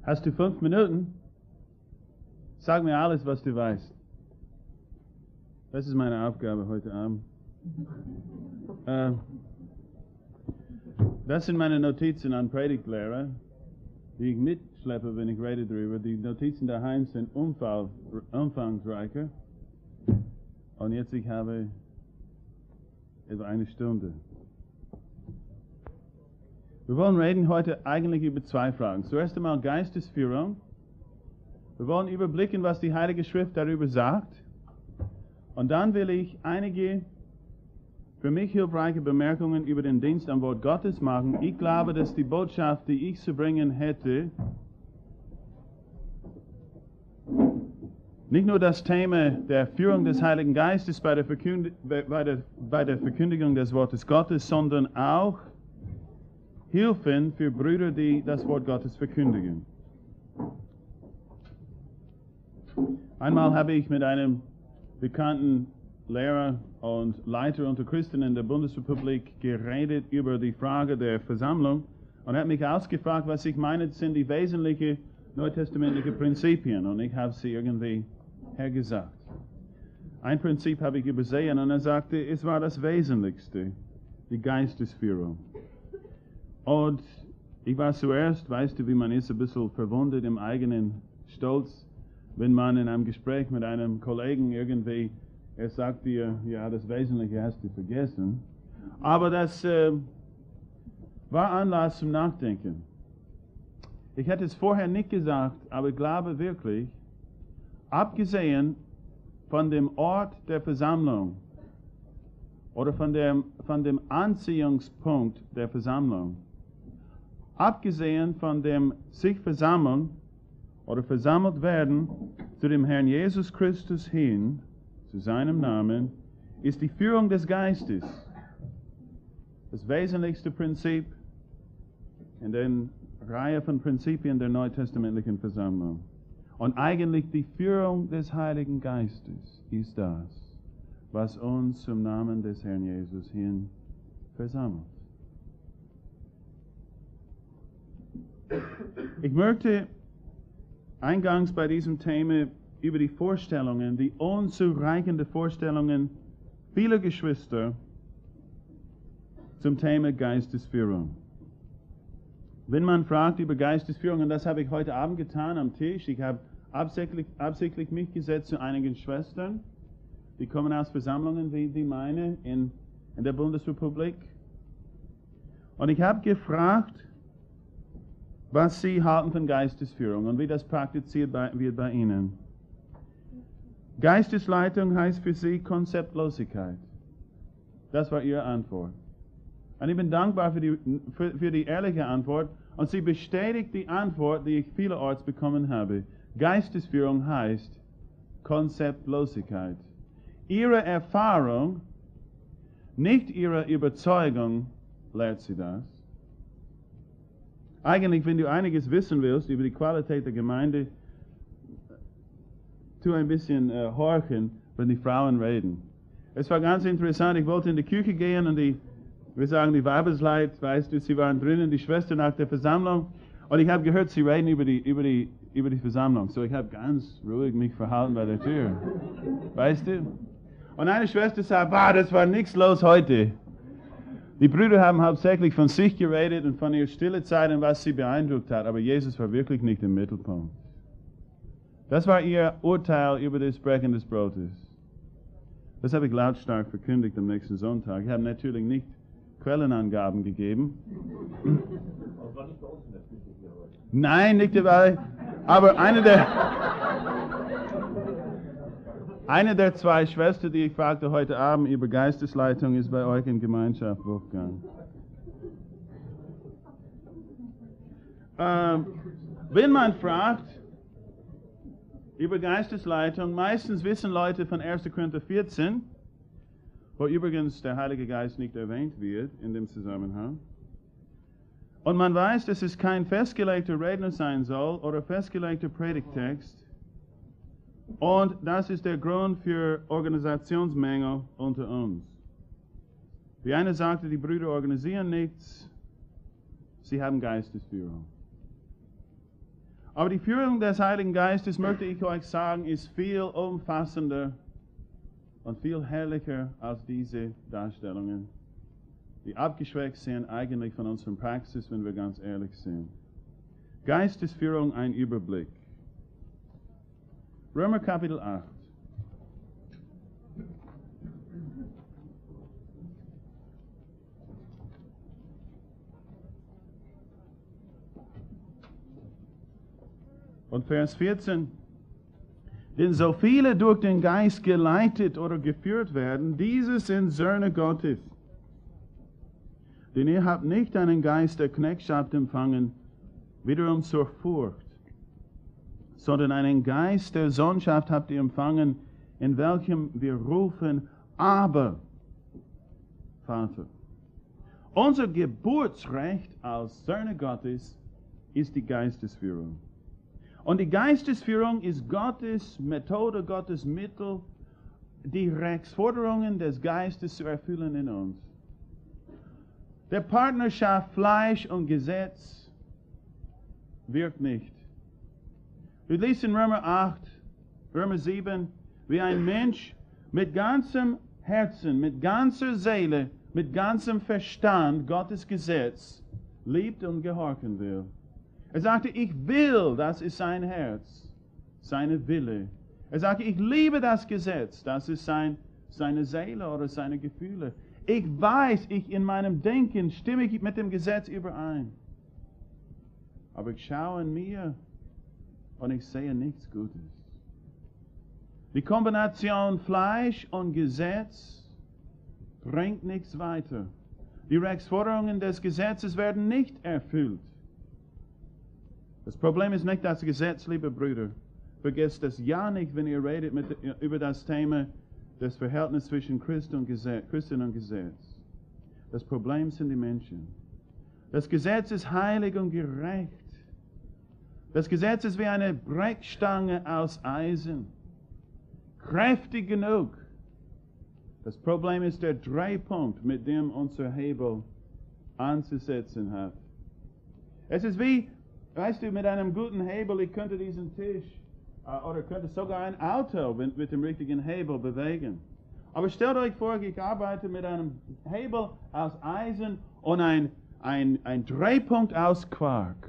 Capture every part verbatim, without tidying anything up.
Hast du fünf Minuten? Sag mir alles, was du weißt. Das ist meine Aufgabe heute Abend. Äh, das sind meine Notizen an Predigtlehrer, die ich mitschleppe, wenn ich rede darüber. Die Notizen daheim sind umfall, umfangreicher. Und jetzt ich habe etwa eine Stunde. Wir wollen reden heute eigentlich über zwei Fragen. Zuerst einmal Geistesführung. Wir wollen überblicken, was die Heilige Schrift darüber sagt. Und dann will ich einige für mich hilfreiche Bemerkungen über den Dienst am Wort Gottes machen. Ich glaube, dass die Botschaft, die ich zu bringen hätte, nicht nur das Thema der Führung des Heiligen Geistes bei der, Verkünd- bei der, bei der Verkündigung des Wortes Gottes, sondern auch Hilfen für Brüder, die das Wort Gottes verkündigen. Einmal habe ich mit einem bekannten Lehrer und Leiter unter Christen in der Bundesrepublik geredet über die Frage der Versammlung und er hat mich ausgefragt, was ich meine, sind die wesentlichen neutestamentlichen Prinzipien, und ich habe sie irgendwie hergesagt. Ein Prinzip habe ich übersehen und er sagte, es war das Wesentlichste, die Geistesführung. Und ich war zuerst, weißt du, wie man ist, ein bisschen verwundert im eigenen Stolz, wenn man in einem Gespräch mit einem Kollegen irgendwie, er sagt dir, ja, das Wesentliche hast du vergessen. Aber das äh, war Anlass zum Nachdenken. Ich hätte es vorher nicht gesagt, aber ich glaube wirklich, abgesehen von dem Ort der Versammlung oder von dem, von dem Anziehungspunkt der Versammlung, abgesehen von dem sich versammeln oder versammelt werden zu dem Herrn Jesus Christus hin, zu seinem Namen, ist die Führung des Geistes das wesentlichste Prinzip in der Reihe von Prinzipien der neutestamentlichen Versammlung. Und eigentlich die Führung des Heiligen Geistes ist das, was uns zum Namen des Herrn Jesus hin versammelt. Ich möchte eingangs bei diesem Thema über die Vorstellungen, die unzureichende Vorstellungen vieler Geschwister zum Thema Geistesführung. Wenn man fragt über Geistesführung, und das habe ich heute Abend getan am Tisch, ich habe absichtlich, absichtlich mich gesetzt zu einigen Schwestern, die kommen aus Versammlungen wie die meine in, in der Bundesrepublik. Und ich habe gefragt, was sie halten von Geistesführung und wie das praktiziert bei, wird bei ihnen. Geistesleitung heißt für sie Konzeptlosigkeit. Das war ihre Antwort. Und ich bin dankbar für die, für, für die ehrliche Antwort. Und sie bestätigt die Antwort, die ich vielerorts bekommen habe. Geistesführung heißt Konzeptlosigkeit. Ihre Erfahrung, nicht ihre Überzeugung, lehrt sie das. Eigentlich, wenn du einiges wissen willst über die Qualität der Gemeinde, tu ein bisschen äh, horchen, wenn die Frauen reden. Es war ganz interessant, ich wollte in die Küche gehen und die, wir sagen die Weibersleit, weißt du, sie waren drinnen, die Schwester nach der Versammlung, und ich habe gehört, sie reden über die, über die, über die Versammlung. So ich habe ganz ruhig mich verhalten bei der Tür. Weißt du? Und eine Schwester sagt, bah, das war nichts los heute. Die Brüder haben hauptsächlich von sich geredet und von ihrer stille Zeit und was sie beeindruckt hat, aber Jesus war wirklich nicht im Mittelpunkt. Das war ihr Urteil über das Brechen des Brotes. Das habe ich lautstark verkündigt am nächsten Sonntag. Ich habe natürlich nicht Quellenangaben gegeben. Nein, nicht dabei. Aber eine der, eine der zwei Schwestern, die ich fragte heute Abend über Geistesleitung, ist bei euch in Gemeinschaft, Wolfgang. Ähm, wenn man fragt über Geistesleitung, meistens wissen Leute von erster Korinther vierzehn, wo übrigens der Heilige Geist nicht erwähnt wird in dem Zusammenhang. Und man weiß, dass es kein festgelegter Redner sein soll oder festgelegter Predigtext. Und das ist der Grund für Organisationsmängel unter uns. Wie einer sagte, die Brüder organisieren nichts, sie haben Geistesführung. Aber die Führung des Heiligen Geistes, möchte ich euch sagen, ist viel umfassender und viel herrlicher als diese Darstellungen, die abgeschwächt sind eigentlich von unserer Praxis, wenn wir ganz ehrlich sind. Geistesführung, ein Überblick. Römer Kapitel acht. Und Vers vierzehn. Denn so viele durch den Geist geleitet oder geführt werden, diese sind Söhne Gottes. Denn ihr habt nicht einen Geist der Knechtschaft empfangen, wiederum zur Furcht, sondern einen Geist der Sohnschaft habt ihr empfangen, in welchem wir rufen, aber Vater. Unser Geburtsrecht als Söhne Gottes ist die Geistesführung. Und die Geistesführung ist Gottes Methode, Gottes Mittel, die Rechtsforderungen des Geistes zu erfüllen in uns. Der Partnerschaft Fleisch und Gesetz wirkt nicht. Wir lesen in Römer acht, Römer sieben, wie ein Mensch mit ganzem Herzen, mit ganzer Seele, mit ganzem Verstand Gottes Gesetz liebt und gehorchen will. Er sagte, ich will, das ist sein Herz, seine Wille. Er sagte, ich liebe das Gesetz, das ist sein, seine Seele oder seine Gefühle. Ich weiß, ich in meinem Denken stimme ich mit dem Gesetz überein. Aber ich schaue in mir und ich sehe nichts Gutes. Die Kombination Fleisch und Gesetz bringt nichts weiter. Die Rechtsforderungen des Gesetzes werden nicht erfüllt. Das Problem ist nicht das Gesetz, liebe Brüder. Vergesst das ja nicht, wenn ihr redet mit, über das Thema des Verhältnisses zwischen Christ und Gesetz, Christen und Gesetz. Das Problem sind die Menschen. Das Gesetz ist heilig und gerecht. Das Gesetz ist wie eine Brechstange aus Eisen. Kräftig genug. Das Problem ist der Drehpunkt, mit dem unser Hebel anzusetzen hat. Es ist wie, weißt du, mit einem guten Hebel, ich könnte diesen Tisch uh, oder könnte sogar ein Auto mit, mit dem richtigen Hebel bewegen. Aber stellt euch vor, ich arbeite mit einem Hebel aus Eisen und ein, ein, ein Drehpunkt aus Quark.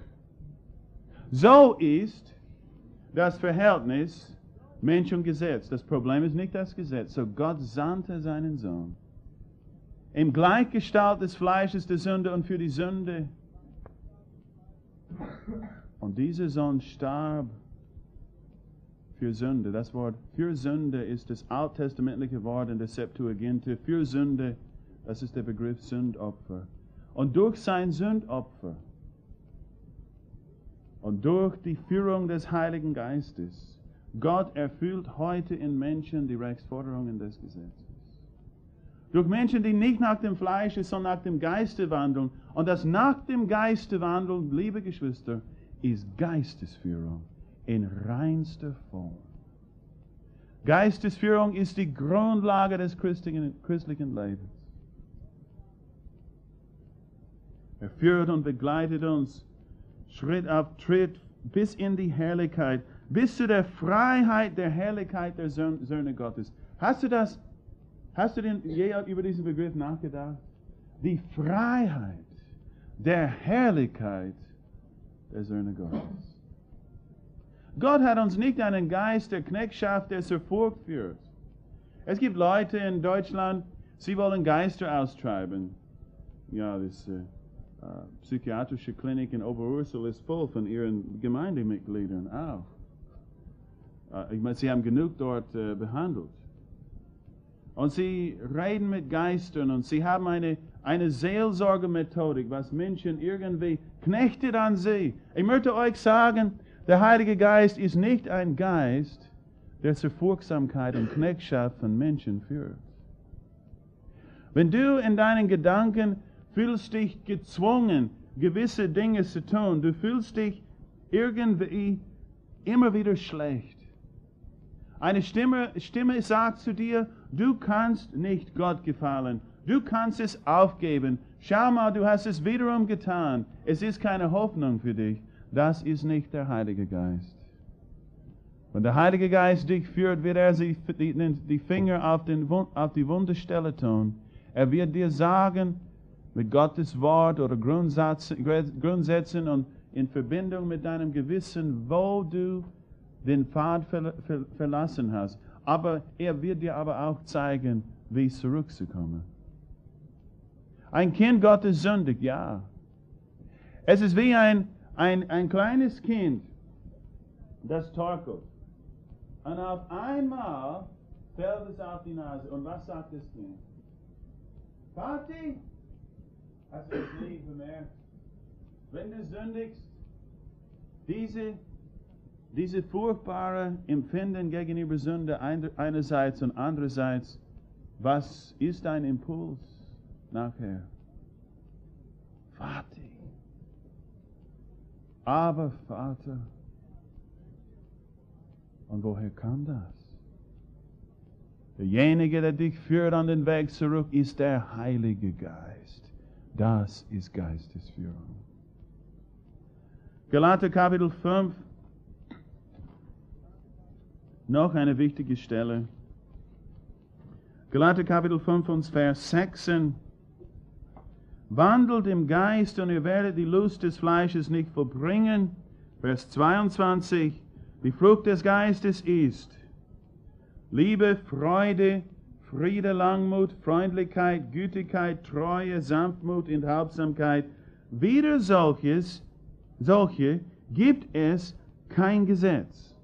So ist das Verhältnis Mensch und Gesetz. Das Problem ist nicht das Gesetz. So Gott sandte seinen Sohn. Im Gleichgestalt des Fleisches der Sünde und für die Sünde. Und dieser Sohn starb für Sünde. Das Wort für Sünde ist das alttestamentliche Wort in der Septuaginta. Für Sünde, das ist der Begriff Sündopfer. Und durch sein Sündopfer und durch die Führung des Heiligen Geistes, Gott erfüllt heute in Menschen die Rechtsforderungen des Gesetzes. Durch Menschen, die nicht nach dem Fleisch, sondern nach dem Geiste wandeln. Und das nach dem Geiste wandeln, liebe Geschwister, ist Geistesführung in reinster Form. Geistesführung ist die Grundlage des christlichen, christlichen Lebens. Er führt und begleitet uns Schritt auf Schritt bis in die Herrlichkeit, bis zu der Freiheit der Herrlichkeit der Söhne Gottes. Hast du das, hast du denn je über diesen Begriff nachgedacht? Die Freiheit der Herrlichkeit der Söhne Gottes. Gott hat uns nicht einen Geist der Knechtschaft, der zur Furcht führt. Es gibt Leute in Deutschland, sie wollen Geister austreiben. Ja, das äh, äh, psychiatrische Klinik in Oberursel ist voll von ihren Gemeindemitgliedern auch. Äh, ich meine, sie haben genug dort äh, behandelt. Und sie reden mit Geistern und sie haben eine, eine Seelsorgemethodik, was Menschen irgendwie knechtet an sie. Ich möchte euch sagen, der Heilige Geist ist nicht ein Geist, der zur Furchtsamkeit und Knechtschaft von Menschen führt. Wenn du in deinen Gedanken fühlst dich gezwungen, gewisse Dinge zu tun, du fühlst dich irgendwie immer wieder schlecht. Eine Stimme, Stimme sagt zu dir, du kannst nicht Gott gefallen, du kannst es aufgeben. Schau mal, du hast es wiederum getan, es ist keine Hoffnung für dich. das ist nicht der Heilige Geist. Wenn der Heilige Geist dich führt, wird er sie die, die Finger auf, den, auf die Wundestelle tun. Er wird dir sagen, mit Gottes Wort oder Grundsätzen, Grundsätzen und in Verbindung mit deinem Gewissen, wo du den Pfad ver, ver, verlassen hast. Aber er wird dir aber auch zeigen, wie zurückzukommen. Ein Kind Gottes sündigt, ja. Es ist wie ein, ein, ein kleines Kind, das torkelt. Und auf einmal fällt es auf die Nase. Und was sagt das Kind? Vati, hast du es nie bemerkt? Wenn du sündigst, diese, diese furchtbare Empfinden gegenüber Sünde einerseits und andererseits, was ist dein Impuls nachher? Vati. Aber Vater, und woher kam das? Derjenige, der dich führt an den Weg zurück, ist der Heilige Geist. Das ist Geistesführung. Galater Kapitel fünf. Noch eine wichtige Stelle. Galater Kapitel fünf und Vers sechzehn. Wandelt im Geist und ihr werdet die Lust des Fleisches nicht vollbringen. Vers zweiundzwanzig. Die Frucht des Geistes ist Liebe, Freude, Friede, Langmut, Freundlichkeit, Gütigkeit, Treue, Sanftmut, Enthaltsamkeit. Wider solches, solche gibt es kein Gesetz.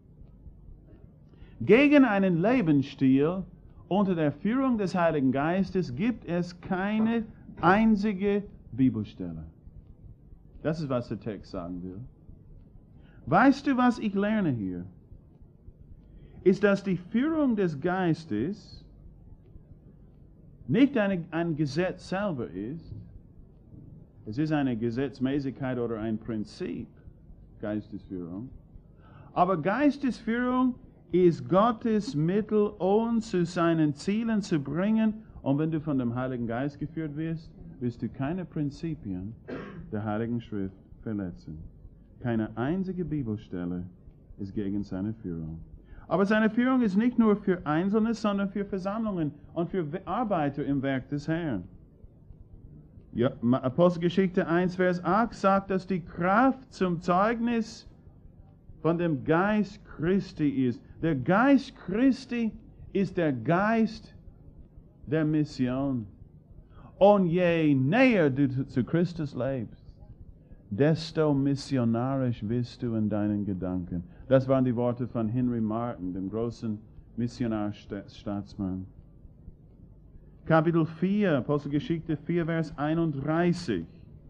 Gegen einen Lebensstil unter der Führung des Heiligen Geistes gibt es keine einzige Bibelstelle. Das ist, was der Text sagen will. Weißt du, was ich lerne hier? Ist, dass die Führung des Geistes nicht eine, ein Gesetz selber ist. Es ist eine Gesetzmäßigkeit oder ein Prinzip, Geistesführung. Aber Geistesführung ist Gottes Mittel, uns zu seinen Zielen zu bringen. Und wenn du von dem Heiligen Geist geführt wirst, wirst du keine Prinzipien der Heiligen Schrift verletzen. Keine einzige Bibelstelle ist gegen seine Führung. Aber seine Führung ist nicht nur für Einzelne, sondern für Versammlungen und für Arbeiter im Werk des Herrn. Ja, Apostelgeschichte eins, Vers acht sagt, dass die Kraft zum Zeugnis von dem Geist Christi ist. Der Geist Christi ist der Geist der Mission. Und je näher du zu Christus lebst, desto missionarisch wirst du in deinen Gedanken. Das waren die Worte von Henry Martin, dem großen Missionarstaatsmann. Kapitel vier, Apostelgeschichte vier, Vers einunddreißig.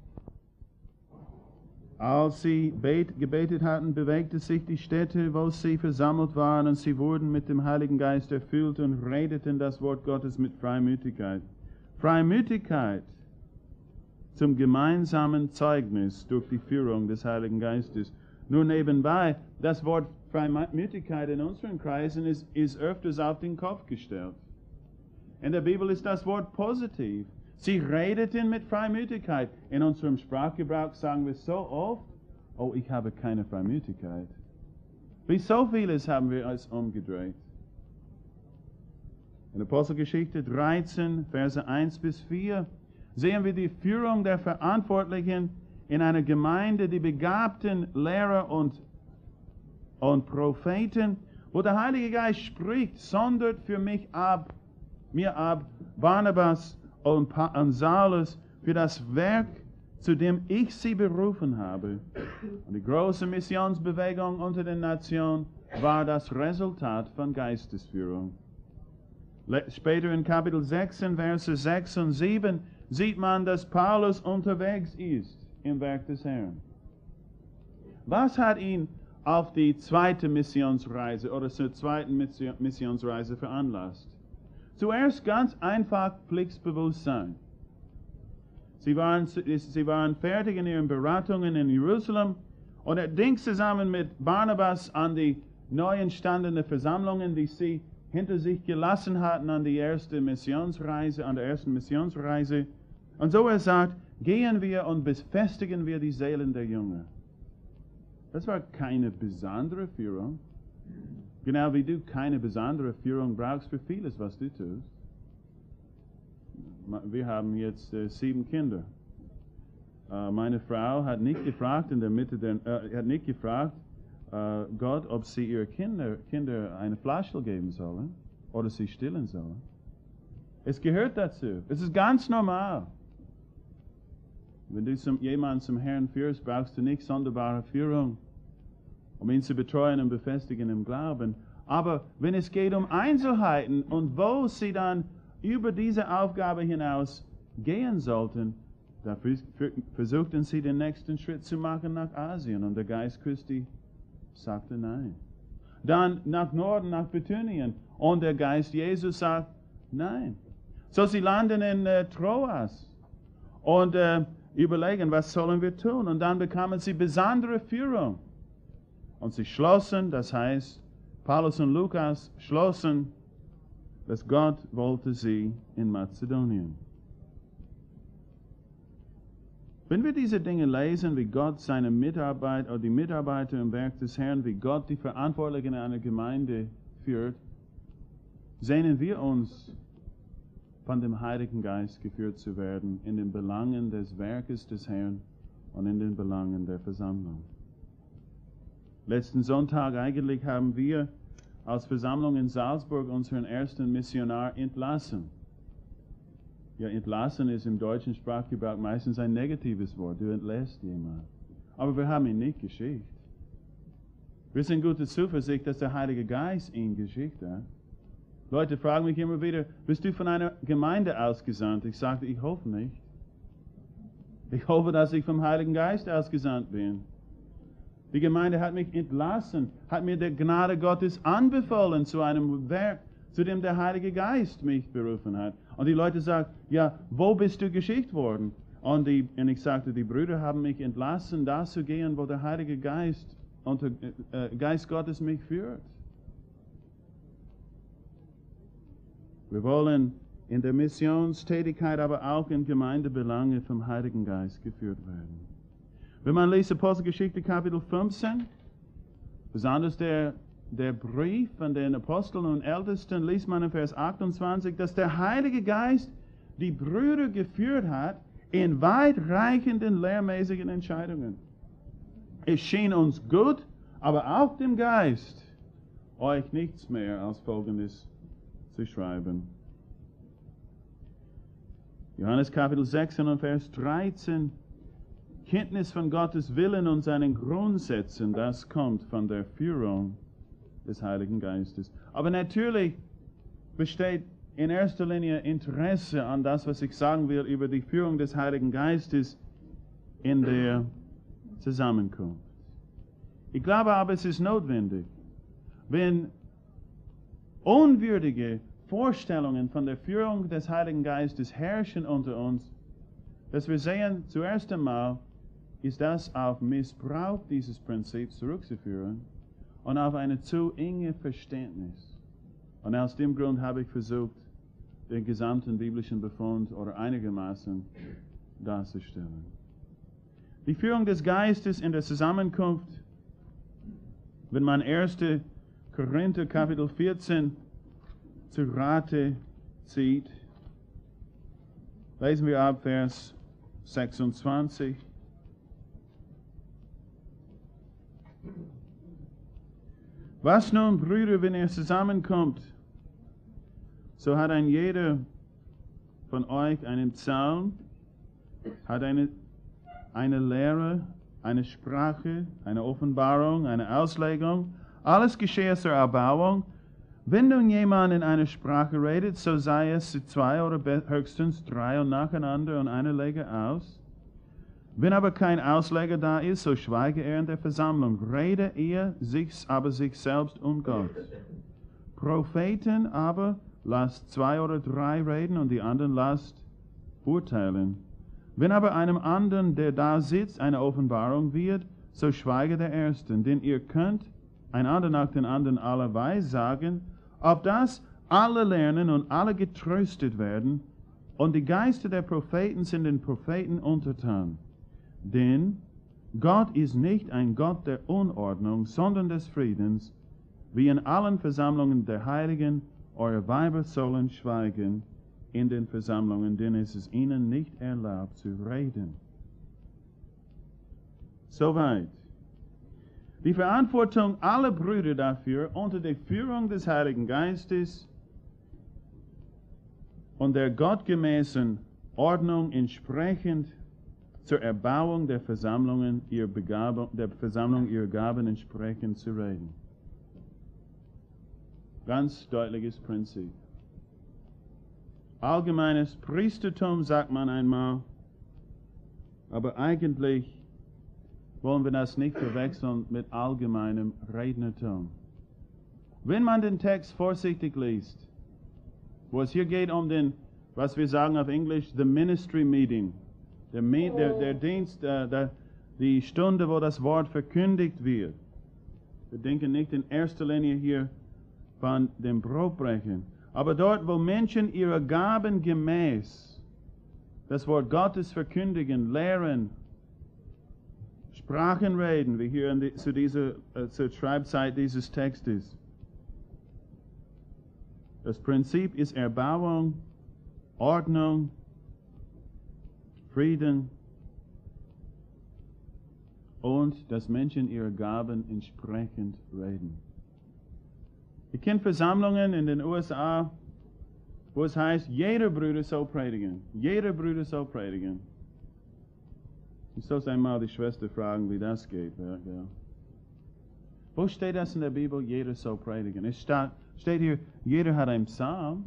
Als sie bet, gebetet hatten, bewegte sich die Stätte, wo sie versammelt waren, und sie wurden mit dem Heiligen Geist erfüllt und redeten das Wort Gottes mit Freimütigkeit. Freimütigkeit zum gemeinsamen Zeugnis durch die Führung des Heiligen Geistes. Nur nebenbei, das Wort Freimütigkeit in unseren Kreisen ist, ist öfters auf den Kopf gestellt. In der Bibel ist das Wort positiv. Sie redeten mit Freimütigkeit. In unserem Sprachgebrauch sagen wir so oft, oh, ich habe keine Freimütigkeit. Wie so vieles haben wir es umgedreht. In Apostelgeschichte dreizehn, Verse eins bis vier, sehen wir die Führung der Verantwortlichen in einer Gemeinde, die begabten Lehrer und, und Propheten, wo der Heilige Geist spricht, sondert für mich ab, mir ab, Barnabas und, und Saulus für das Werk, zu dem ich sie berufen habe. Und die große Missionsbewegung unter den Nationen war das Resultat von Geistesführung. Später in Kapitel sechzehn, Verse sechs und sieben, sieht man, dass Paulus unterwegs ist im Werk des Herrn. Was hat ihn auf die zweite Missionsreise oder zur zweiten Missionsreise veranlasst? Zuerst ganz einfach Pflichtbewusstsein. Sie waren, sie waren fertig in ihren Beratungen in Jerusalem und er denkt zusammen mit Barnabas an die neu entstandenen Versammlungen, die sie hinter sich gelassen hatten an die erste Missionsreise, an der ersten Missionsreise. Und so er sagt, gehen wir und befestigen wir die Seelen der Jünger. Das war keine besondere Führung. Genau wie du keine besondere Führung brauchst für vieles, was du tust. Wir haben jetzt äh, sieben Kinder. Äh, meine Frau hat nicht gefragt in der Mitte, der, äh, hat nicht gefragt äh, Gott, ob sie ihre Kinder, Kinder eine Flasche geben sollen oder sie stillen sollen. Es gehört dazu. Es ist ganz normal. Wenn du zum, jemanden zum Herrn führst, brauchst du nicht sonderbare Führung, um ihn zu betreuen und befestigen im Glauben. Aber wenn es geht um Einzelheiten und wo sie dann über diese Aufgabe hinaus gehen sollten, da versuchten sie den nächsten Schritt zu machen nach Asien und der Geist Christi sagte nein. Dann nach Norden, nach Bithynien und der Geist Jesus sagt nein. So sie landen in äh, Troas und äh, überlegen, was sollen wir tun? Und dann bekamen sie besondere Führung. Und sie schlossen, das heißt, Paulus und Lukas schlossen, dass Gott wollte sie in Mazedonien. Wenn wir diese Dinge lesen, wie Gott seine Mitarbeiter oder die Mitarbeiter im Werk des Herrn, wie Gott die Verantwortlichen einer Gemeinde führt, sehnen wir uns von dem Heiligen Geist geführt zu werden in den Belangen des Werkes des Herrn und in den Belangen der Versammlung. Letzten Sonntag eigentlich haben wir als Versammlung in Salzburg unseren ersten Missionar entlassen. Ja, entlassen ist im deutschen Sprachgebrauch meistens ein negatives Wort. Du entlässt jemanden. Aber wir haben ihn nicht geschickt. Wir sind gute Zuversicht, dass der Heilige Geist ihn geschickt hat. Leute fragen mich immer wieder, bist du von einer Gemeinde ausgesandt? Ich sagte, ich hoffe nicht. Ich hoffe, dass ich vom Heiligen Geist ausgesandt bin. Die Gemeinde hat mich entlassen, hat mir der Gnade Gottes anbefohlen zu einem Werk, zu dem der Heilige Geist mich berufen hat. Und die Leute sagen, ja, wo bist du geschickt worden? Und, die, und ich sagte, die Brüder haben mich entlassen, da zu gehen, wo der Heilige Geist, unter, äh, Geist Gottes mich führt. Wir wollen in der Missionstätigkeit, aber auch in Gemeindebelange vom Heiligen Geist geführt werden. Wenn man liest Apostelgeschichte Kapitel fünfzehn, besonders der, der Brief von den Aposteln und Ältesten, liest man in Vers achtundzwanzig, dass der Heilige Geist die Brüder geführt hat in weitreichenden lehrmäßigen Entscheidungen. Es schien uns gut, aber auch dem Geist, euch nichts mehr als Folgendes zu schreiben. Johannes Kapitel sechzehn und Vers dreizehn. Kenntnis von Gottes Willen und seinen Grundsätzen, das kommt von der Führung des Heiligen Geistes. Aber natürlich besteht in erster Linie Interesse an das, was ich sagen will über die Führung des Heiligen Geistes in der Zusammenkunft. Ich glaube aber, es ist notwendig, wenn unwürdige Vorstellungen von der Führung des Heiligen Geistes herrschen unter uns, dass wir sehen, zuerst einmal ist das auf Missbrauch dieses Prinzips zurückzuführen und auf eine zu enge Verständnis. Und aus dem Grund habe ich versucht, den gesamten biblischen Befund oder einigermaßen darzustellen. Die Führung des Geistes in der Zusammenkunft, wenn man erster Korinther Kapitel vierzehn zu Rate zieht, lesen wir ab Vers sechsundzwanzig. Was nun, Brüder, wenn ihr zusammenkommt, so hat ein jeder von euch einen Psalm, hat eine, eine Lehre, eine Sprache, eine Offenbarung, eine Auslegung, alles geschehe zur Erbauung. Wenn nun jemand in einer Sprache redet, so sei es zu zwei oder höchstens drei und nacheinander und einer lege aus. Wenn aber kein Ausleger da ist, so schweige er in der Versammlung. Rede er sich, aber sich selbst und Gott. Propheten aber lasst zwei oder drei reden und die anderen lasst urteilen. Wenn aber einem anderen, der da sitzt, eine Offenbarung wird, so schweige der Erste. Denn ihr könnt einander nach den anderen allerweil sagen, auf das alle lernen und alle getröstet werden, und die Geister der Propheten sind den Propheten untertan. Denn Gott ist nicht ein Gott der Unordnung, sondern des Friedens, wie in allen Versammlungen der Heiligen. Eure Weiber sollen schweigen in den Versammlungen, denn es ist ihnen nicht erlaubt zu reden. Soweit. Die Verantwortung aller Brüder dafür, unter der Führung des Heiligen Geistes und der gottgemäßen Ordnung entsprechend zur Erbauung der Versammlungen, ihrer Begabung, der Versammlung ihrer Gaben entsprechend zu reden. Ganz deutliches Prinzip. Allgemeines Priestertum sagt man einmal, aber eigentlich wollen wir das nicht verwechseln mit allgemeinem Rednertum. Wenn man den Text vorsichtig liest, wo es hier geht um den, was wir sagen auf Englisch, the ministry meeting, der, der, der Dienst, äh, der, die Stunde, wo das Wort verkündigt wird. Wir denken nicht in erster Linie hier von dem Brotbrechen, aber dort, wo Menschen ihre Gaben gemäß das Wort Gottes verkündigen, lehren, Sprachen reden, wie hier die, zu dieser, äh, zur Schreibzeit dieses Textes. Das Prinzip ist Erbauung, Ordnung, Frieden und dass Menschen ihre Gaben entsprechend reden. Ich kenne Versammlungen in den U S A, wo es heißt, jeder Bruder soll predigen. Jeder Bruder soll predigen. Ich soll einmal die Schwester fragen, wie das geht. Ja, ja. Wo steht das in der Bibel? Jeder soll predigen. Es steht, steht hier, jeder hat einen Psalm.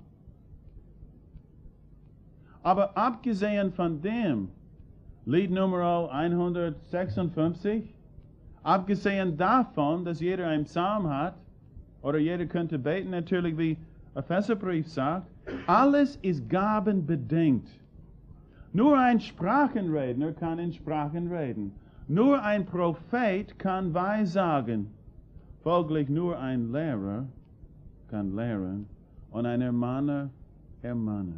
Aber abgesehen von dem, Lied Nummer hundertsechsundfünfzig, abgesehen davon, dass jeder einen Psalm hat, oder jeder könnte beten, natürlich wie Epheserbrief sagt, alles ist gabenbedingt. Nur ein Sprachenredner kann in Sprachen reden. Nur ein Prophet kann Weissagen. Folglich nur ein Lehrer kann lehren und ein Ermahner ermahnen.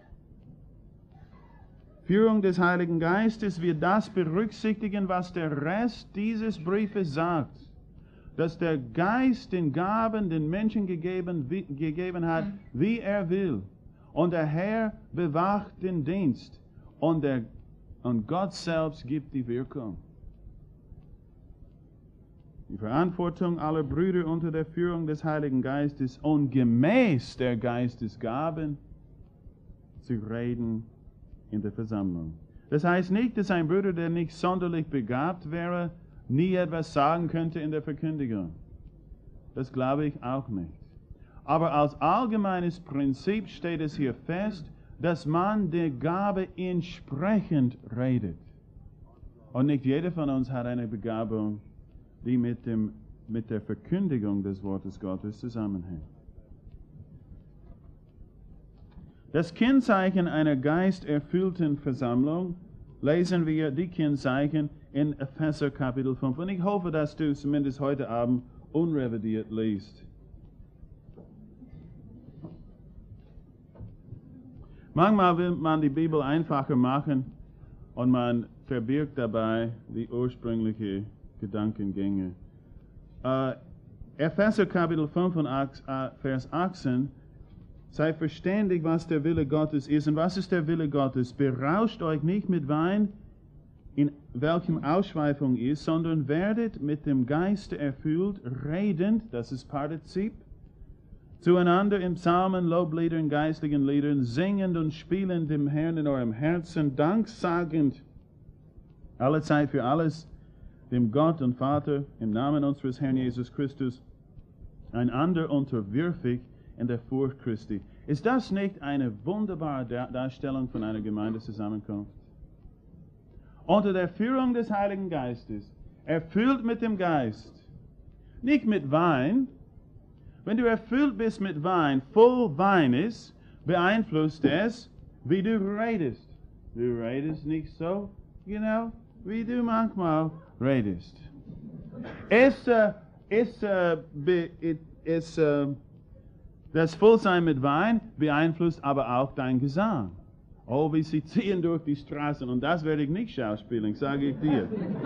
Führung des Heiligen Geistes wird das berücksichtigen, was der Rest dieses Briefes sagt. Dass der Geist den Gaben den Menschen gegeben, wie, gegeben hat, wie er will. Und der Herr bewacht den Dienst. Und, der, und Gott selbst gibt die Wirkung. Die Verantwortung aller Brüder unter der Führung des Heiligen Geistes und gemäß der Geistesgaben zu reden in der Versammlung. Das heißt nicht, dass ein Bruder, der nicht sonderlich begabt wäre, nie etwas sagen könnte in der Verkündigung. Das glaube ich auch nicht. Aber als allgemeines Prinzip steht es hier fest, dass man der Gabe entsprechend redet. Und nicht jeder von uns hat eine Begabung, die mit, dem, mit der Verkündigung des Wortes Gottes zusammenhängt. Das Kennzeichen einer geisterfüllten Versammlung lesen wir die Kennzeichen in Epheser Kapitel fünf. Und ich hoffe, dass du zumindest heute Abend unrevidiert liest. Manchmal will man die Bibel einfacher machen und man verbirgt dabei die ursprüngliche Gedankengänge. Äh, Epheser Kapitel fünf und Vers achtzehn. Sei verständig, was der Wille Gottes ist. Und was ist der Wille Gottes? Berauscht euch nicht mit Wein, in welchem Ausschweifung ist, sondern werdet mit dem Geiste erfüllt, redend, das ist Partizip, zueinander in Psalmen, Lobliedern, geistlichen Liedern, singend und spielend dem Herrn in eurem Herzen, danksagend, alle Zeit für alles, dem Gott und Vater, im Namen unseres Herrn Jesus Christus, einander unterwürfig in der Furcht Christi. Ist das nicht eine wunderbare Darstellung von einer Gemeindezusammenkunft? Unter der Führung des Heiligen Geistes, erfüllt mit dem Geist, nicht mit Wein. Wenn du erfüllt bist mit Wein, voll Weines, beeinflusst es, wie du redest. Du redest nicht so, genau, wie du manchmal redest. Es, uh, es, uh, be, it, es, uh, Das Vollsein mit Wein beeinflusst aber auch dein Gesang. Oh, wie sie ziehen durch die Straßen. Und das werde ich nicht schauspielen, sage ich dir.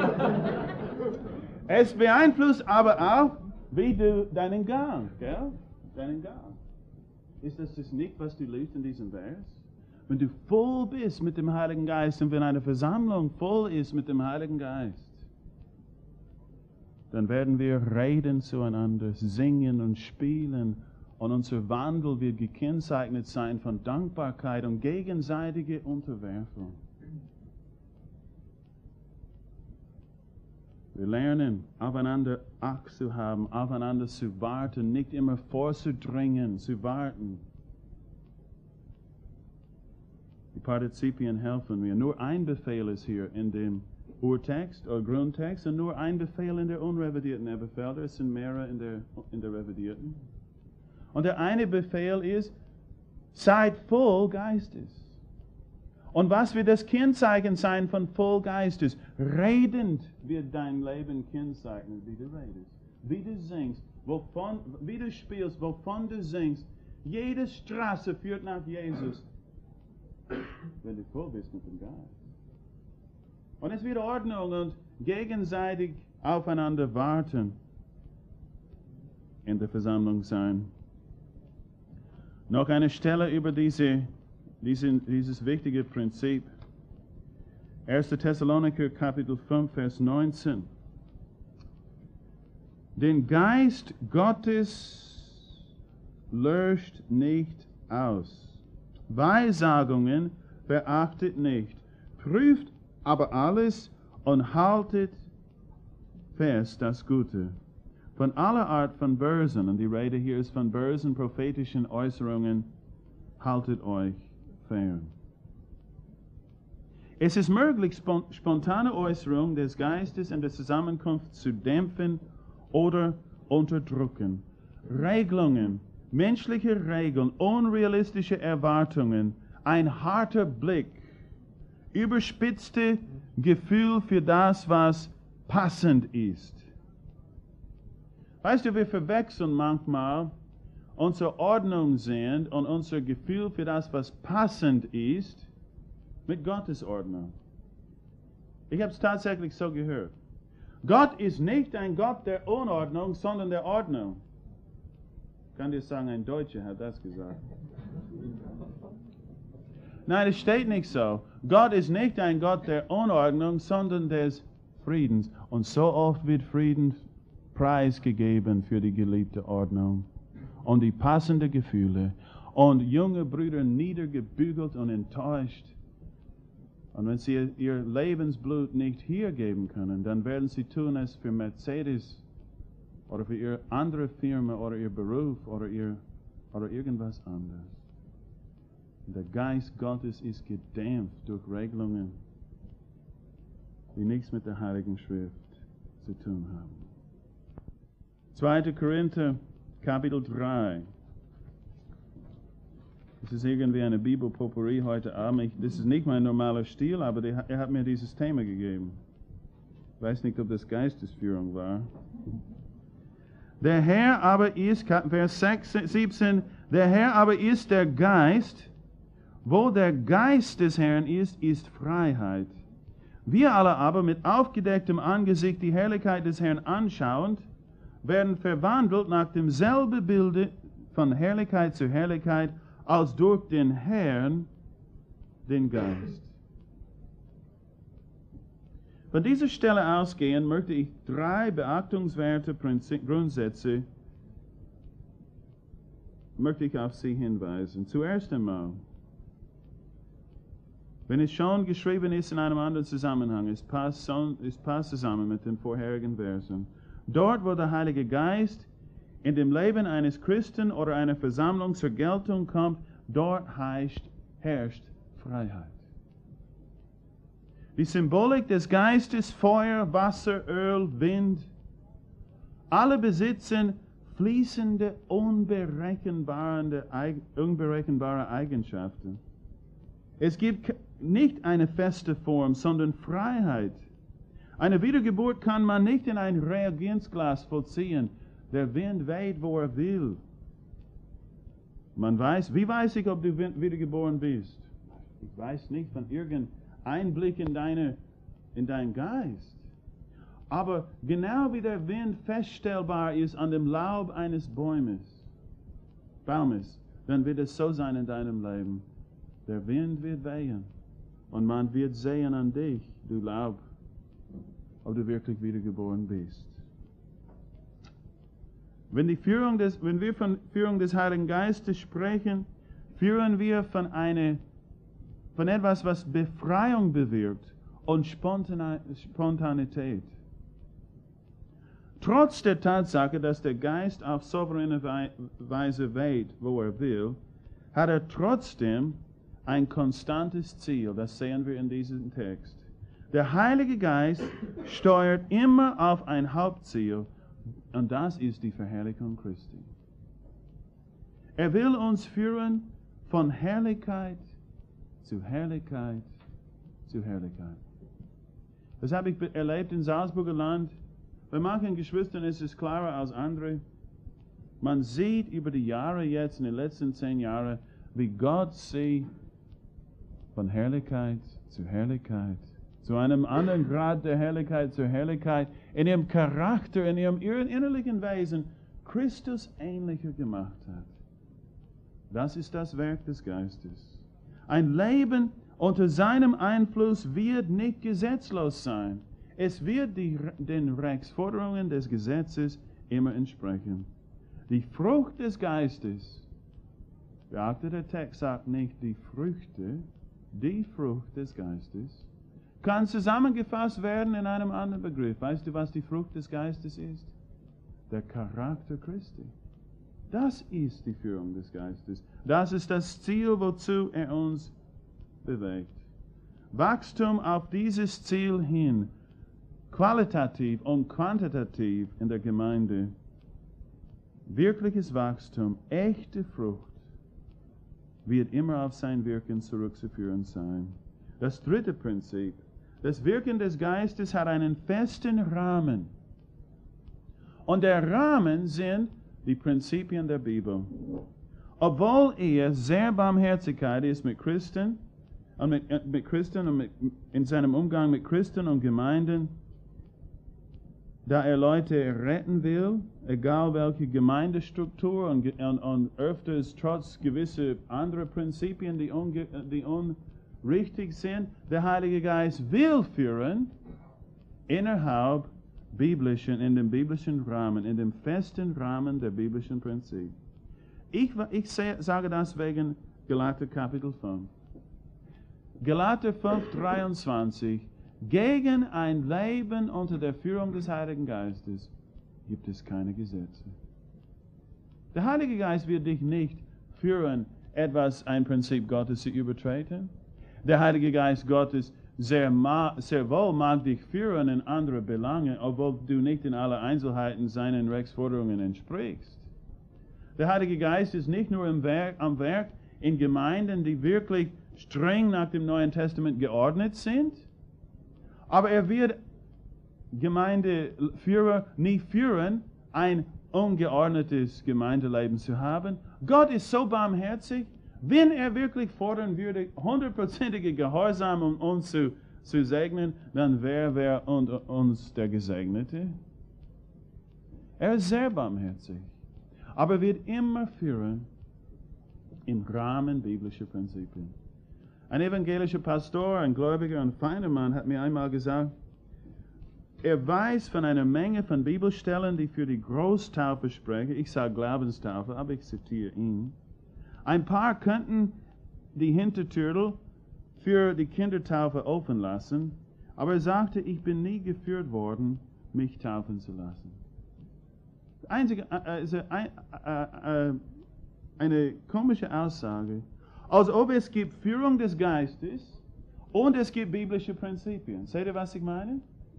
Es beeinflusst aber auch, wie du deinen Gang, gell? Deinen Gang. Ist das das nicht, was du liest in diesem Vers? Wenn du voll bist mit dem Heiligen Geist und wenn eine Versammlung voll ist mit dem Heiligen Geist, dann werden wir reden zueinander, singen und spielen und unser Wandel wird gekennzeichnet sein von Dankbarkeit und gegenseitige Unterwerfung. Wir lernen, aufeinander Acht zu haben, aufeinander zu warten, nicht immer vorzudringen, zu warten. Die Partizipien helfen mir. Nur ein Befehl ist hier in dem Urtext oder Grundtext und nur ein Befehl in der unrevidierten Elberfelder. Es sind mehrere in der, in der revidierten. Und der eine Befehl ist, seid voll Geistes. Und was wird das Kennzeichen sein von voll Geistes? Redend wird dein Leben kennzeichnen, wie du redest, wie du singst, wovon, wie du spielst, wovon du singst. Jede Straße führt nach Jesus, wenn du voll bist mit dem Geist. Und es wird Ordnung und gegenseitig aufeinander warten in der Versammlung sein. Noch eine Stelle über diese Diese, dieses wichtige Prinzip. erster Thessaloniker Kapitel fünf, Vers neunzehn. Den Geist Gottes löscht nicht aus. Weissagungen verachtet nicht. Prüft aber alles und haltet fest das Gute. Von aller Art von Bösen, und die Rede hier ist von bösen prophetischen Äußerungen, haltet euch fern. Es ist möglich, spontane Äußerungen des Geistes in der Zusammenkunft zu dämpfen oder unterdrücken. Regelungen, menschliche Regeln, unrealistische Erwartungen, ein harter Blick, überspitzte Gefühl für das, was passend ist. Weißt du, wir verwechseln manchmal unsere Ordnung sind und unser Gefühl für das, was passend ist, mit Gottes Ordnung. Ich habe es tatsächlich so gehört. Gott ist nicht ein Gott der Unordnung, sondern der Ordnung. Ich kann dir sagen, ein Deutscher hat das gesagt. Nein, es steht nicht so. Gott ist nicht ein Gott der Unordnung, sondern des Friedens. Und so oft wird Frieden preisgegeben für die geliebte Ordnung und die passenden Gefühle und junge Brüder niedergebügelt und enttäuscht. Und wenn sie ihr Lebensblut nicht hier geben können, dann werden sie tun es für Mercedes oder für ihre andere Firma oder ihr Beruf oder, ihr, oder irgendwas anderes. Der Geist Gottes ist gedämpft durch Regelungen, die nichts mit der Heiligen Schrift zu tun haben. zweiter Korinther, Kapitel drei. Das ist irgendwie eine Bibelpotpourri heute Abend. Ich, das ist nicht mein normaler Stil, aber die, er hat mir dieses Thema gegeben. Ich weiß nicht, ob das Geistesführung war. Der Herr aber ist, Vers siebzehn, der Herr aber ist der Geist. Wo der Geist des Herrn ist, ist Freiheit. Wir alle aber mit aufgedecktem Angesicht die Herrlichkeit des Herrn anschauend, werden verwandelt nach demselben Bilde von Herrlichkeit zu Herrlichkeit, als durch den Herrn, den Geist. Von dieser Stelle ausgehend möchte ich drei beachtungswerte Prinzip, Grundsätze möchte ich auf sie hinweisen. Zuerst einmal, wenn es schon geschrieben ist in einem anderen Zusammenhang, es passt, es passt zusammen mit den vorherigen Versen. Dort, wo der Heilige Geist in dem Leben eines Christen oder einer Versammlung zur Geltung kommt, dort heißt, herrscht Freiheit. Die Symbolik des Geistes, Feuer, Wasser, Öl, Wind, alle besitzen fließende, unberechenbare, unberechenbare Eigenschaften. Es gibt nicht eine feste Form, sondern Freiheit. Eine Wiedergeburt kann man nicht in ein Reagenzglas vollziehen. Der Wind weht, wo er will. Man weiß, wie weiß ich, ob du wiedergeboren bist? Ich weiß nicht von irgendeinem Blick in, deine, in deinen Geist. Aber genau wie der Wind feststellbar ist an dem Laub eines Bäumes, Baumes, dann wird es so sein in deinem Leben. Der Wind wird wehen und man wird sehen an dich, du Laub, ob du wirklich wiedergeboren bist. Wenn, die Führung des, wenn wir von Führung des Heiligen Geistes sprechen, führen wir von, eine, von etwas, was Befreiung bewirkt und Spontanität. Trotz der Tatsache, dass der Geist auf souveräne Weise weht, wo er will, hat er trotzdem ein konstantes Ziel. Das sehen wir in diesem Text. Der Heilige Geist steuert immer auf ein Hauptziel, und das ist die Verherrlichung Christi. Er will uns führen von Herrlichkeit zu Herrlichkeit zu Herrlichkeit. Das habe ich erlebt in Salzburger Land. Bei manchen Geschwistern ist es klarer als andere. Man sieht über die Jahre jetzt, in den letzten zehn Jahren, wie Gott sie von Herrlichkeit zu Herrlichkeit, zu einem anderen Grad der Herrlichkeit zur Herrlichkeit, in ihrem Charakter, in ihrem innerlichen Wesen Christus ähnlicher gemacht hat. Das ist das Werk des Geistes. Ein Leben unter seinem Einfluss wird nicht gesetzlos sein. Es wird die, den Rechtsforderungen des Gesetzes immer entsprechen. Die Frucht des Geistes, beachte, der Text sagt nicht die Früchte, die Frucht des Geistes, kann zusammengefasst werden in einem anderen Begriff. Weißt du, was die Frucht des Geistes ist? Der Charakter Christi. Das ist die Führung des Geistes. Das ist das Ziel, wozu er uns bewegt. Wachstum auf dieses Ziel hin, qualitativ und quantitativ in der Gemeinde, wirkliches Wachstum, echte Frucht, wird immer auf sein Wirken zurückzuführen sein. Das dritte Prinzip, das Wirken des Geistes hat einen festen Rahmen. Und der Rahmen sind die Prinzipien der Bibel. Obwohl er sehr barmherzigkeit ist mit Christen, und mit, mit Christen und mit, in seinem Umgang mit Christen und Gemeinden, da er Leute retten will, egal welche Gemeindestruktur und, und, und öfters trotz gewisser anderer Prinzipien, die, unge, die unrichtig sind, der Heilige Geist will führen innerhalb biblischen, in dem biblischen Rahmen, in dem festen Rahmen der biblischen Prinzip. Ich, ich sage das wegen Galater Kapitel fünf. Galater fünf, dreiundzwanzig. Gegen ein Leben unter der Führung des Heiligen Geistes gibt es keine Gesetze. Der Heilige Geist wird dich nicht führen, etwas, ein Prinzip Gottes zu übertreten. Der Heilige Geist Gottes sehr, sehr wohl mag dich führen in andere Belange, obwohl du nicht in alle Einzelheiten seinen Rechtsforderungen entsprichst. Der Heilige Geist ist nicht nur im Werk, am Werk in Gemeinden, die wirklich streng nach dem Neuen Testament geordnet sind, aber er wird Gemeindeführer nie führen, ein ungeordnetes Gemeindeleben zu haben. Gott ist so barmherzig, wenn er wirklich fordern würde, hundertprozentige Gehorsam, um uns zu, zu segnen, dann wäre wer unter uns der Gesegnete. Er ist sehr barmherzig, aber wird immer führen im Rahmen biblischer Prinzipien. Ein evangelischer Pastor, ein Gläubiger und feiner Mann hat mir einmal gesagt, er weiß von einer Menge von Bibelstellen, die für die Großtaufe sprechen. Ich sage Glaubenstaufe, aber ich zitiere ihn. Ein paar könnten die Hintertür für die Kindertaufe offen lassen, aber er sagte, ich bin nie geführt worden, mich taufen zu lassen. Einzige, also ein, äh, äh, eine komische Aussage, als ob es gibt Führung des Geistes und es gibt biblische Prinzipien. Seht ihr, was ich meine?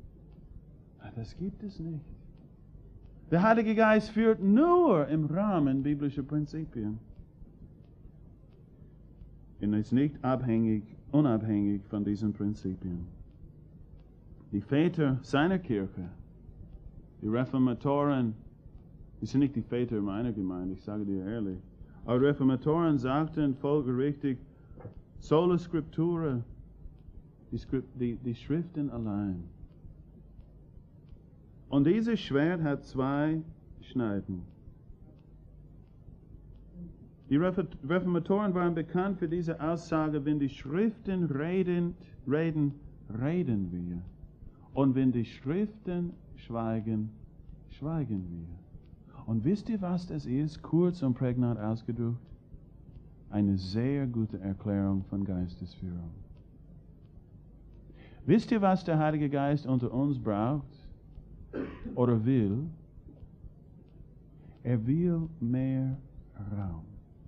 Das gibt es nicht. Der Heilige Geist führt nur im Rahmen biblischer Prinzipien. Und ist nicht abhängig, unabhängig von diesen Prinzipien. Die Väter seiner Kirche, die Reformatoren, die sind nicht die Väter meiner Gemeinde, ich sage dir ehrlich, aber Reformatoren sagten folgerichtig, Sola Scriptura, die, Skript, die, die Schriften allein. Und dieses Schwert hat zwei Schneiden. Die Reformatoren waren bekannt für diese Aussage, wenn die Schriften reden, reden, reden wir. Und wenn die Schriften schweigen, schweigen wir. Und wisst ihr, was das ist? Kurz und prägnant ausgedrückt. Eine sehr gute Erklärung von Geistesführung. Wisst ihr, was der Heilige Geist unter uns braucht? Oder will? Er will mehr Raum.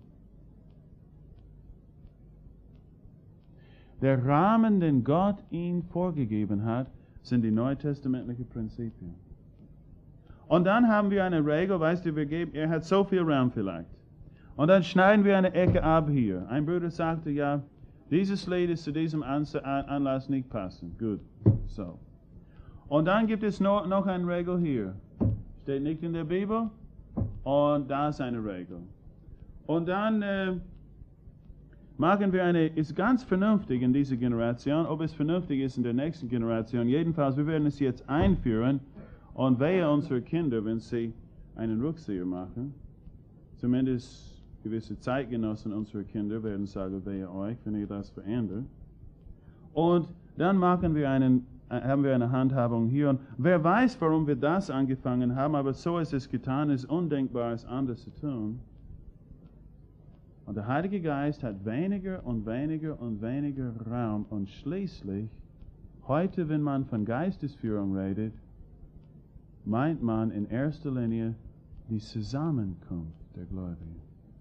Der Rahmen, den Gott ihm vorgegeben hat, sind die neutestamentlichen Prinzipien. Und dann haben wir eine Regel, weißt du, wir geben, er hat so viel Raum vielleicht. Und dann schneiden wir eine Ecke ab hier. Ein Bruder sagte, ja, dieses Lied ist zu diesem Anlass nicht passend. Gut, so. Und dann gibt es noch, noch eine Regel hier. Steht nicht in der Bibel. Und da ist eine Regel. Und dann äh, machen wir eine, ist ganz vernünftig in dieser Generation, ob es vernünftig ist in der nächsten Generation. Jedenfalls, wir werden es jetzt einführen und wehe unsere Kinder, wenn sie einen Rückzieher machen. Zumindest gewisse Zeitgenossen unserer Kinder werden sagen, wehe euch, wenn ihr das verändert. Und dann machen wir einen, haben wir eine Handhabung hier. Und wer weiß, warum wir das angefangen haben, aber so ist es getan, es ist undenkbar, es anders zu tun. Und der Heilige Geist hat weniger und weniger und weniger Raum. Und schließlich, heute, wenn man von Geistesführung redet, meint man in erster Linie die Zusammenkunft der Gläubigen.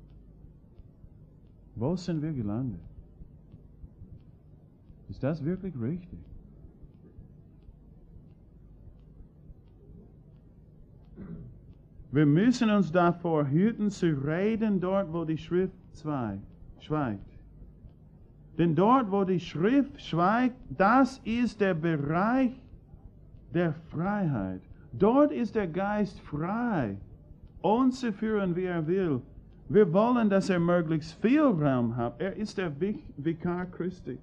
Wo sind wir gelandet? Ist das wirklich richtig? Wir müssen uns davor hüten, zu reden dort, wo die Schrift schweigt. Denn dort, wo die Schrift schweigt, das ist der Bereich der Freiheit. Dort ist der Geist frei, uns zu führen, wie er will. Wir wollen, dass er möglichst viel Raum hat. Er ist der Vikar Christi.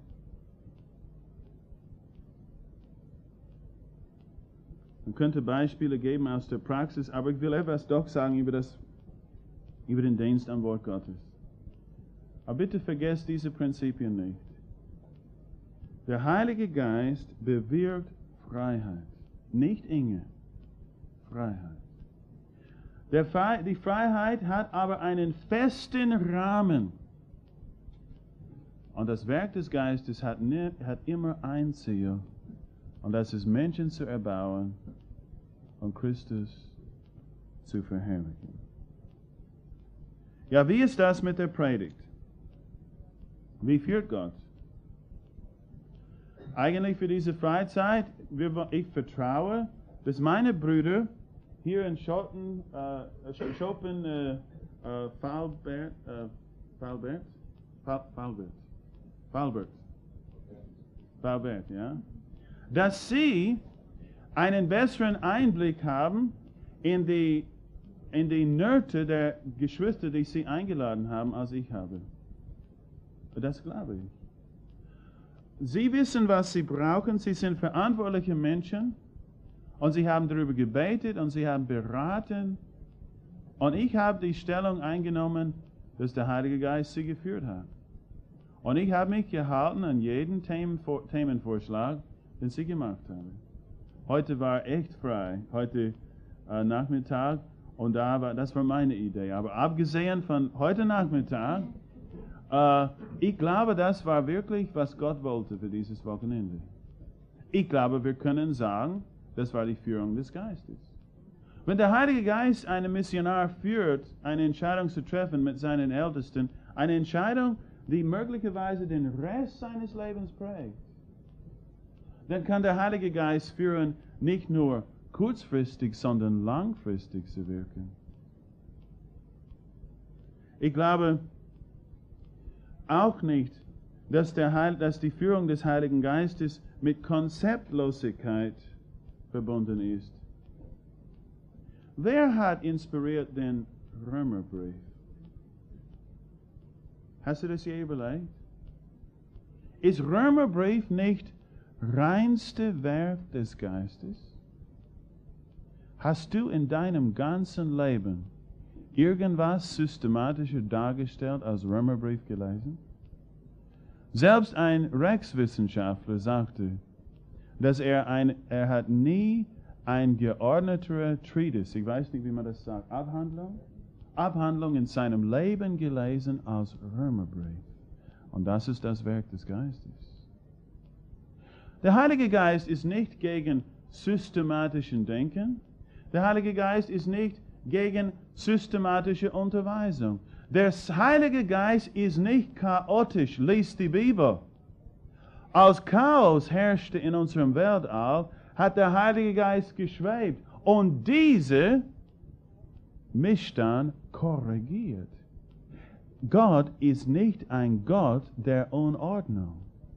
Man könnte Beispiele geben aus der Praxis, aber ich will etwas doch sagen über, das, über den Dienst am Wort Gottes. Aber bitte vergesst diese Prinzipien nicht. Der Heilige Geist bewirkt Freiheit, nicht Enge, Freiheit. Der Fre- die Freiheit hat aber einen festen Rahmen. Und das Werk des Geistes hat, ne, hat immer ein Ziel. Und das ist, Menschen zu erbauen und Christus zu verherrlichen. Ja, wie ist das mit der Predigt? Wie führt Gott? Eigentlich für diese Freizeit, wir, ich vertraue, dass meine Brüder hier in Schotten, äh, Schopen, äh, äh, Falbert, äh, Falbert, Falbert, Falbert, Falbert, ja, dass sie einen besseren Einblick haben in die, in die Nöte der Geschwister, die sie eingeladen haben, als ich habe. Das glaube ich. Sie wissen, was sie brauchen. Sie sind verantwortliche Menschen. Und sie haben darüber gebetet und sie haben beraten. Und ich habe die Stellung eingenommen, dass der Heilige Geist sie geführt hat. Und ich habe mich gehalten an jeden Themenvor- Themenvorschlag, den sie gemacht haben. Heute war echt frei, heute äh, Nachmittag. Und da war, das war meine Idee. Aber abgesehen von heute Nachmittag, äh, ich glaube, das war wirklich, was Gott wollte für dieses Wochenende. Ich glaube, wir können sagen, das war die Führung des Geistes. Wenn der Heilige Geist einen Missionar führt, eine Entscheidung zu treffen mit seinen Ältesten, eine Entscheidung, die möglicherweise den Rest seines Lebens prägt, dann kann der Heilige Geist führen, nicht nur kurzfristig, sondern langfristig zu wirken. Ich glaube auch nicht, dass, der Heil, dass die Führung des Heiligen Geistes mit Konzeptlosigkeit verbunden ist. Wer hat inspiriert den Römerbrief? Hast du das je überlegt? Ist Römerbrief nicht reinste Werk des Geistes? Hast du in deinem ganzen Leben irgendwas systematischer dargestellt als Römerbrief gelesen? Selbst ein Rechtswissenschaftler sagte, dass er ein, er hat nie ein geordneter Treatise, ich weiß nicht, wie man das sagt, Abhandlung, Abhandlung in seinem Leben gelesen als Römerbrief. Und das ist das Werk des Geistes. Der Heilige Geist ist nicht gegen systematischen Denken. Der Heilige Geist ist nicht gegen systematische Unterweisung. Der Heilige Geist ist nicht chaotisch, liest die Bibel. Als Chaos herrschte in unserem Weltall, hat der Heilige Geist geschwebt und diese Missstand korrigiert. Gott ist nicht ein Gott der Unordnung.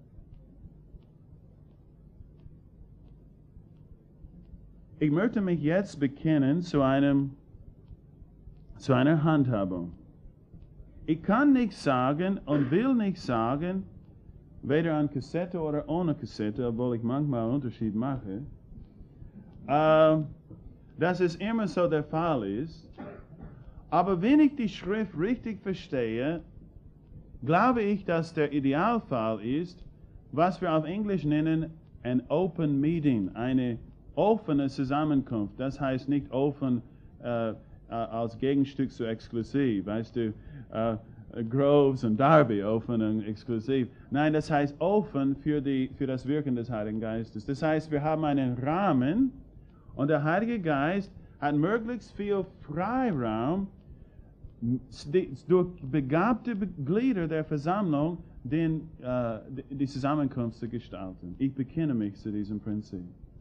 Ich möchte mich jetzt bekennen zu einem, zu einer Handhabung. Ich kann nicht sagen und will nicht sagen, weder an Kassette oder ohne Kassette, obwohl ich manchmal einen Unterschied mache, äh, dass es immer so der Fall ist. Aber wenn ich die Schrift richtig verstehe, glaube ich, dass der Idealfall ist, was wir auf Englisch nennen, ein Open Meeting, eine offene Zusammenkunft. Das heißt nicht offen äh, als Gegenstück zu exklusiv, weißt du, äh, Groves und Darby, offen und exklusiv. Nein, das heißt offen für, die, für das Wirken des Heiligen Geistes. Das heißt, wir haben einen Rahmen und der Heilige Geist hat möglichst viel Freiraum, die, durch begabte Glieder der Versammlung den, äh, die Zusammenkunft zu gestalten. Ich bekenne mich zu diesem Prinzip.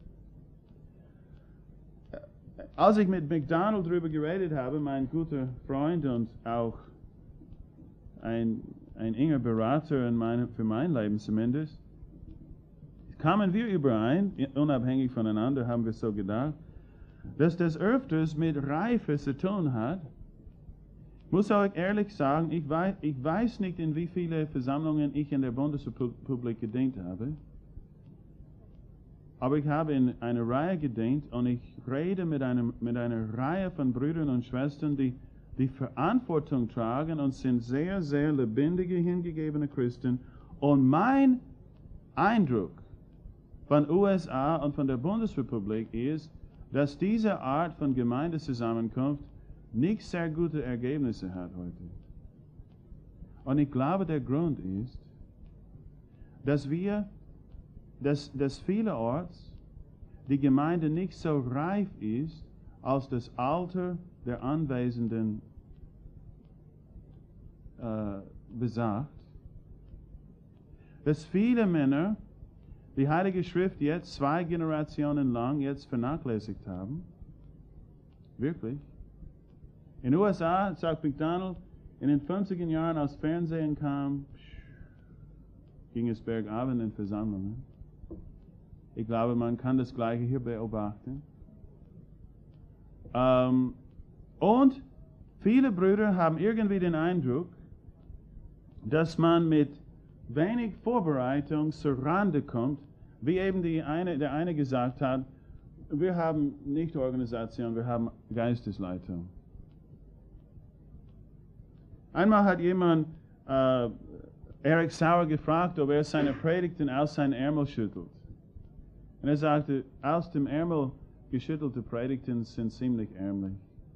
Als ich mit McDonald darüber geredet habe, mein guter Freund und auch ein, ein enger Berater in meine, für mein Leben zumindest, kamen wir überein, unabhängig voneinander haben wir so gedacht, dass das öfters mit Reife zu tun hat. Ich muss auch ehrlich sagen, ich weiß, ich weiß nicht, in wie viele Versammlungen ich in der Bundesrepublik gedient habe. Aber ich habe in einer Reihe gedient und ich rede mit, einem, mit einer Reihe von Brüdern und Schwestern, die die Verantwortung tragen und sind sehr, sehr lebendige, hingegebene Christen. Und mein Eindruck von U S A und von der Bundesrepublik ist, dass diese Art von Gemeindezusammenkunft nicht sehr gute Ergebnisse hat heute. Und ich glaube, der Grund ist, dass wir, dass, dass vielerorts die Gemeinde nicht so reif ist, als das Alter der Anwesenden äh, besagt, dass viele Männer die Heilige Schrift jetzt zwei Generationen lang jetzt vernachlässigt haben. Wirklich. In den U S A, sagt McDonald, in den fünfziger Jahren, als Fernsehen kam, ging es bergab in den Versammlungen. Ich glaube, man kann das Gleiche hier beobachten. Ähm, und viele Brüder haben irgendwie den Eindruck, dass man mit wenig Vorbereitung zur Rande kommt, wie eben die eine, der eine gesagt hat, wir haben nicht Organisation, wir haben Geistesleitung. Einmal hat jemand äh, Eric Sauer gefragt, ob er seine Predigten aus seinem Ärmel schüttelt. Und er sagte, aus dem Ärmel geschüttelte Predigten sind ziemlich ärmlich.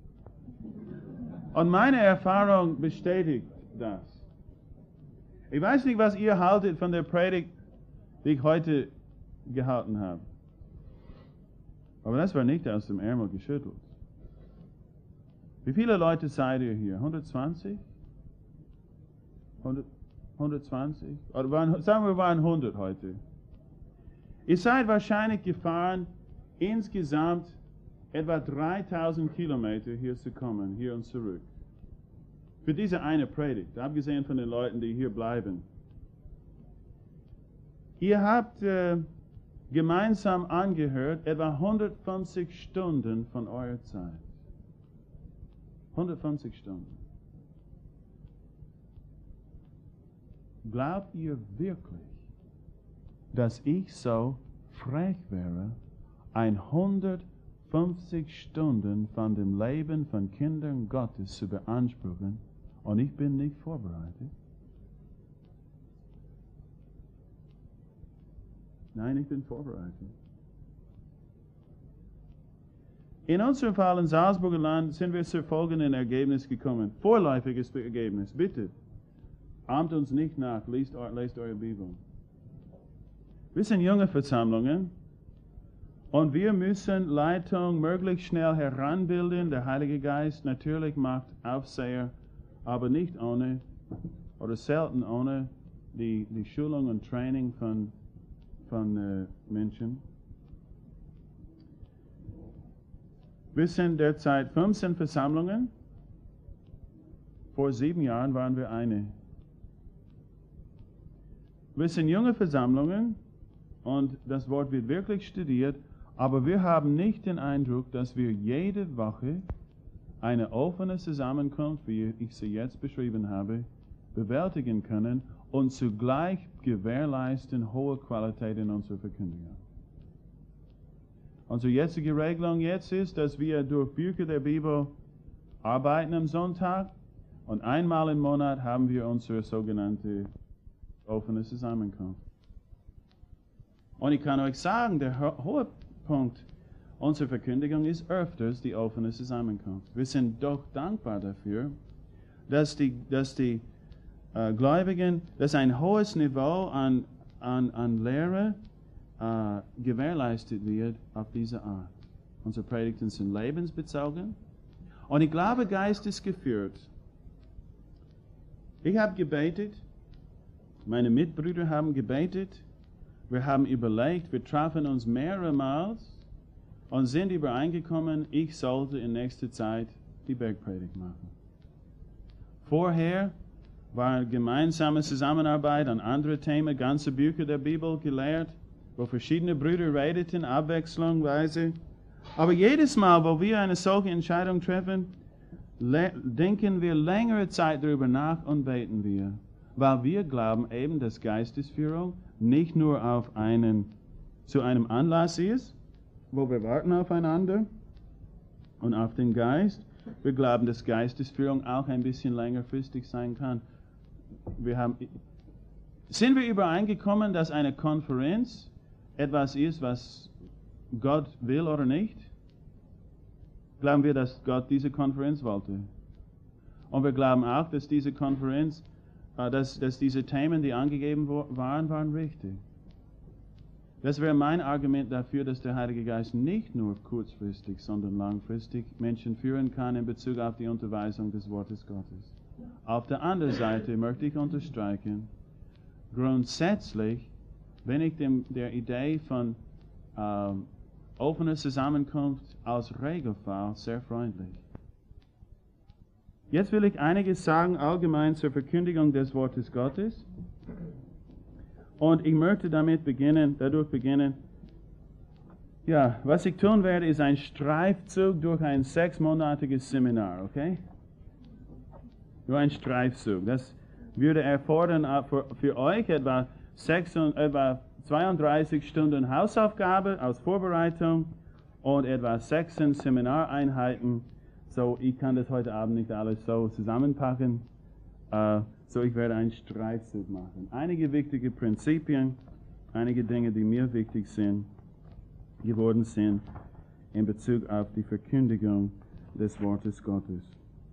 Und meine Erfahrung bestätigt das. Ich weiß nicht, was ihr haltet von der Predigt, die ich heute gehalten habe. Aber das war nicht aus dem Ärmel geschüttelt. Wie viele Leute seid ihr hier? hundertzwanzig? hundert, hundertzwanzig? Oder waren, sagen wir, waren hundert heute. Ihr seid wahrscheinlich gefahren, insgesamt etwa dreitausend Kilometer hier zu kommen, hier und zurück. Für diese eine Predigt, abgesehen von den Leuten, die hier bleiben. Ihr habt äh, gemeinsam angehört etwa hundertfünfzig Stunden von eurer Zeit. hundertfünfzig Stunden. Glaubt ihr wirklich, dass ich so frech wäre, hundertfünfzig Stunden von dem Leben von Kindern Gottes zu beanspruchen, und ich bin nicht vorbereitet? Nein, ich bin vorbereitet. In unserem Fall in Salzburger Land sind wir zu folgendem Ergebnis gekommen. Vorläufiges Ergebnis. Bitte, ahmt uns nicht nach, lest, lest eure Bibel. Wir sind junge Versammlungen und wir müssen Leitung möglichst schnell heranbilden. Der Heilige Geist natürlich macht Aufseher, aber nicht ohne oder selten ohne die, die Schulung und Training von, von äh, Menschen. Wir sind derzeit fünfzehn Versammlungen. Vor sieben Jahren waren wir eine. Wir sind junge Versammlungen und das Wort wird wirklich studiert, aber wir haben nicht den Eindruck, dass wir jede Woche eine offene Zusammenkunft, wie ich sie jetzt beschrieben habe, bewältigen können und zugleich gewährleisten hohe Qualität in unserer Verkündigung. Unsere jetzige Regelung jetzt ist, dass wir durch Bücher der Bibel arbeiten am Sonntag und einmal im Monat haben wir unsere sogenannte offene Zusammenkunft. Und ich kann euch sagen, der ho hohe Punkt unserer Verkündigung ist öfters die offene Zusammenkunft. Wir sind doch dankbar dafür, dass die, dass die äh, Gläubigen, dass ein hohes Niveau an, an, an Lehre Uh, gewährleistet wird auf diese Art. Unsere Predigten sind lebensbezogen und ich glaube, geistesgeführt. Ich habe gebetet, meine Mitbrüder haben gebetet, wir haben überlegt, wir trafen uns mehrmals und sind übereingekommen, ich sollte in nächster Zeit die Bergpredigt machen. Vorher war gemeinsame Zusammenarbeit an andere Themen, ganze Bücher der Bibel gelehrt, wo verschiedene Brüder redeten, abwechslungsweise. Aber jedes Mal, wo wir eine solche Entscheidung treffen, denken wir längere Zeit darüber nach und beten wir. Weil wir glauben eben, dass Geistesführung nicht nur auf einen, zu einem Anlass ist, wo wir warten aufeinander und auf den Geist. Wir glauben, dass Geistesführung auch ein bisschen längerfristig sein kann. Wir haben, sind wir übereingekommen, dass eine Konferenz etwas ist, was Gott will oder nicht? Glauben wir, dass Gott diese Konferenz wollte? Und wir glauben auch, dass diese Konferenz, äh, dass, dass diese Themen, die angegeben waren, waren richtig. Das wäre mein Argument dafür, dass der Heilige Geist nicht nur kurzfristig, sondern langfristig Menschen führen kann in Bezug auf die Unterweisung des Wortes Gottes. Auf der anderen Seite möchte ich unterstreichen, grundsätzlich bin ich dem, der Idee von ähm, offener Zusammenkunft als Regelfall sehr freundlich. Jetzt will ich einiges sagen allgemein zur Verkündigung des Wortes Gottes. Und ich möchte damit beginnen, dadurch beginnen, ja, was ich tun werde, ist ein Streifzug durch ein sechsmonatiges Seminar, okay? Nur ein Streifzug. Das würde erfordern für, für euch etwa Sechs und etwa zweiunddreißig Stunden Hausaufgabe als Vorbereitung und etwa sechzehn Seminareinheiten. So, ich kann das heute Abend nicht alles so zusammenpacken. Uh, so, ich werde einen Streifzug machen. Einige wichtige Prinzipien, einige Dinge, die mir wichtig sind, geworden sind in Bezug auf die Verkündigung des Wortes Gottes.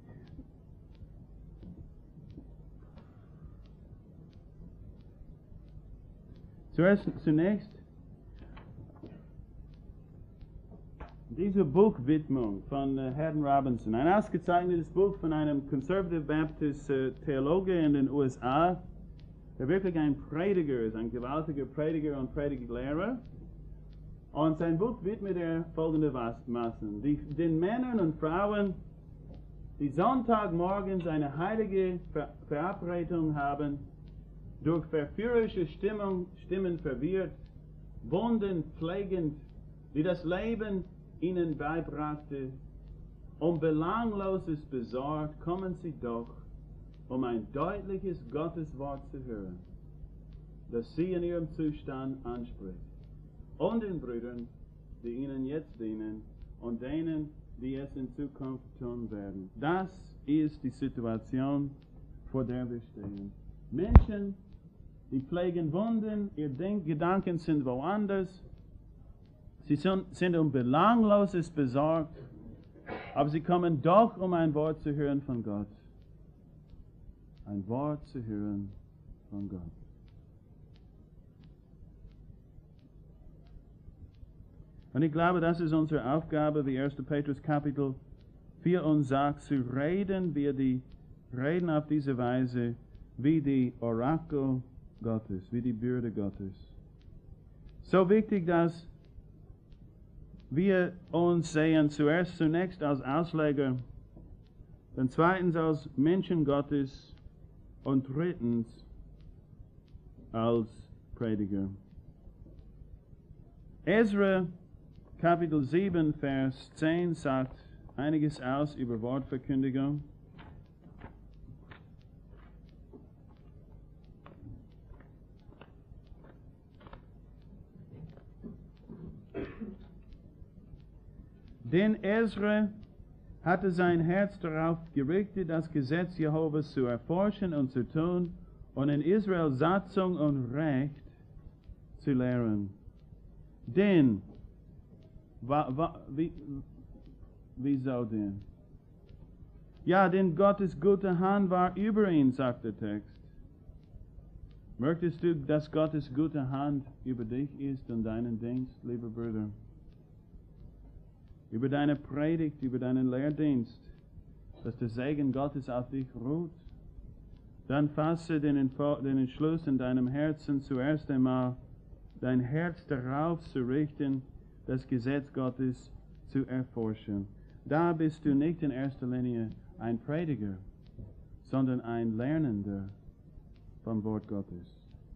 Zuerst, zunächst, diese Buchwidmung von äh, Herrn Robinson, ein ausgezeichnetes Buch von einem Conservative Baptist äh, Theologe in den U S A, der wirklich ein Prediger ist, ein gewaltiger Prediger und Prediglehrer. Und sein Buch widmet er folgendermaßen: die, den Männern und Frauen, die Sonntagmorgens eine heilige Ver Verabredung haben, durch verführerische Stimmung, Stimmen verwirrt, Wunden pflegend, die das Leben ihnen beibrachte, um Belangloses besorgt, kommen sie doch, um ein deutliches Gotteswort zu hören. das sie in ihrem Zustand anspricht. Und den Brüdern, die ihnen jetzt dienen, und denen, die es in Zukunft tun werden. Das ist die Situation, vor der wir stehen. Menschen, die pflegen Wunden, ihre Gedanken sind woanders, sie sind um Belangloses besorgt, aber sie kommen doch, um ein Wort zu hören von Gott. Ein Wort zu hören von Gott. Und ich glaube, das ist unsere Aufgabe, wie erster Petrus Kapitel vier uns sagt, zu reden, wir die reden auf diese Weise, wie die Orakel Gottes, wie die Bürde Gottes. So wichtig, dass wir uns sehen, zuerst zunächst als Ausleger, dann zweitens als Menschen Gottes und drittens als Prediger. Ezra Kapitel sieben, Vers zehn sagt einiges aus über Wortverkündigung. Denn Ezra hatte sein Herz darauf gerichtet, das Gesetz Jehovas zu erforschen und zu tun und in Israel Satzung und Recht zu lehren. Denn, wa, wa, wie, wieso denn? Ja, denn Gottes gute Hand war über ihn, sagt der Text. Möchtest du, dass Gottes gute Hand über dich ist und deinen Dienst, lieber Bruder? Über deine Predigt, über deinen Lehrdienst, dass der Segen Gottes auf dich ruht? Dann fasse den, den Entschluss in deinem Herzen zuerst einmal, dein Herz darauf zu richten, das Gesetz Gottes zu erforschen. Da bist du nicht in erster Linie ein Prediger, sondern ein Lernender vom Wort Gottes.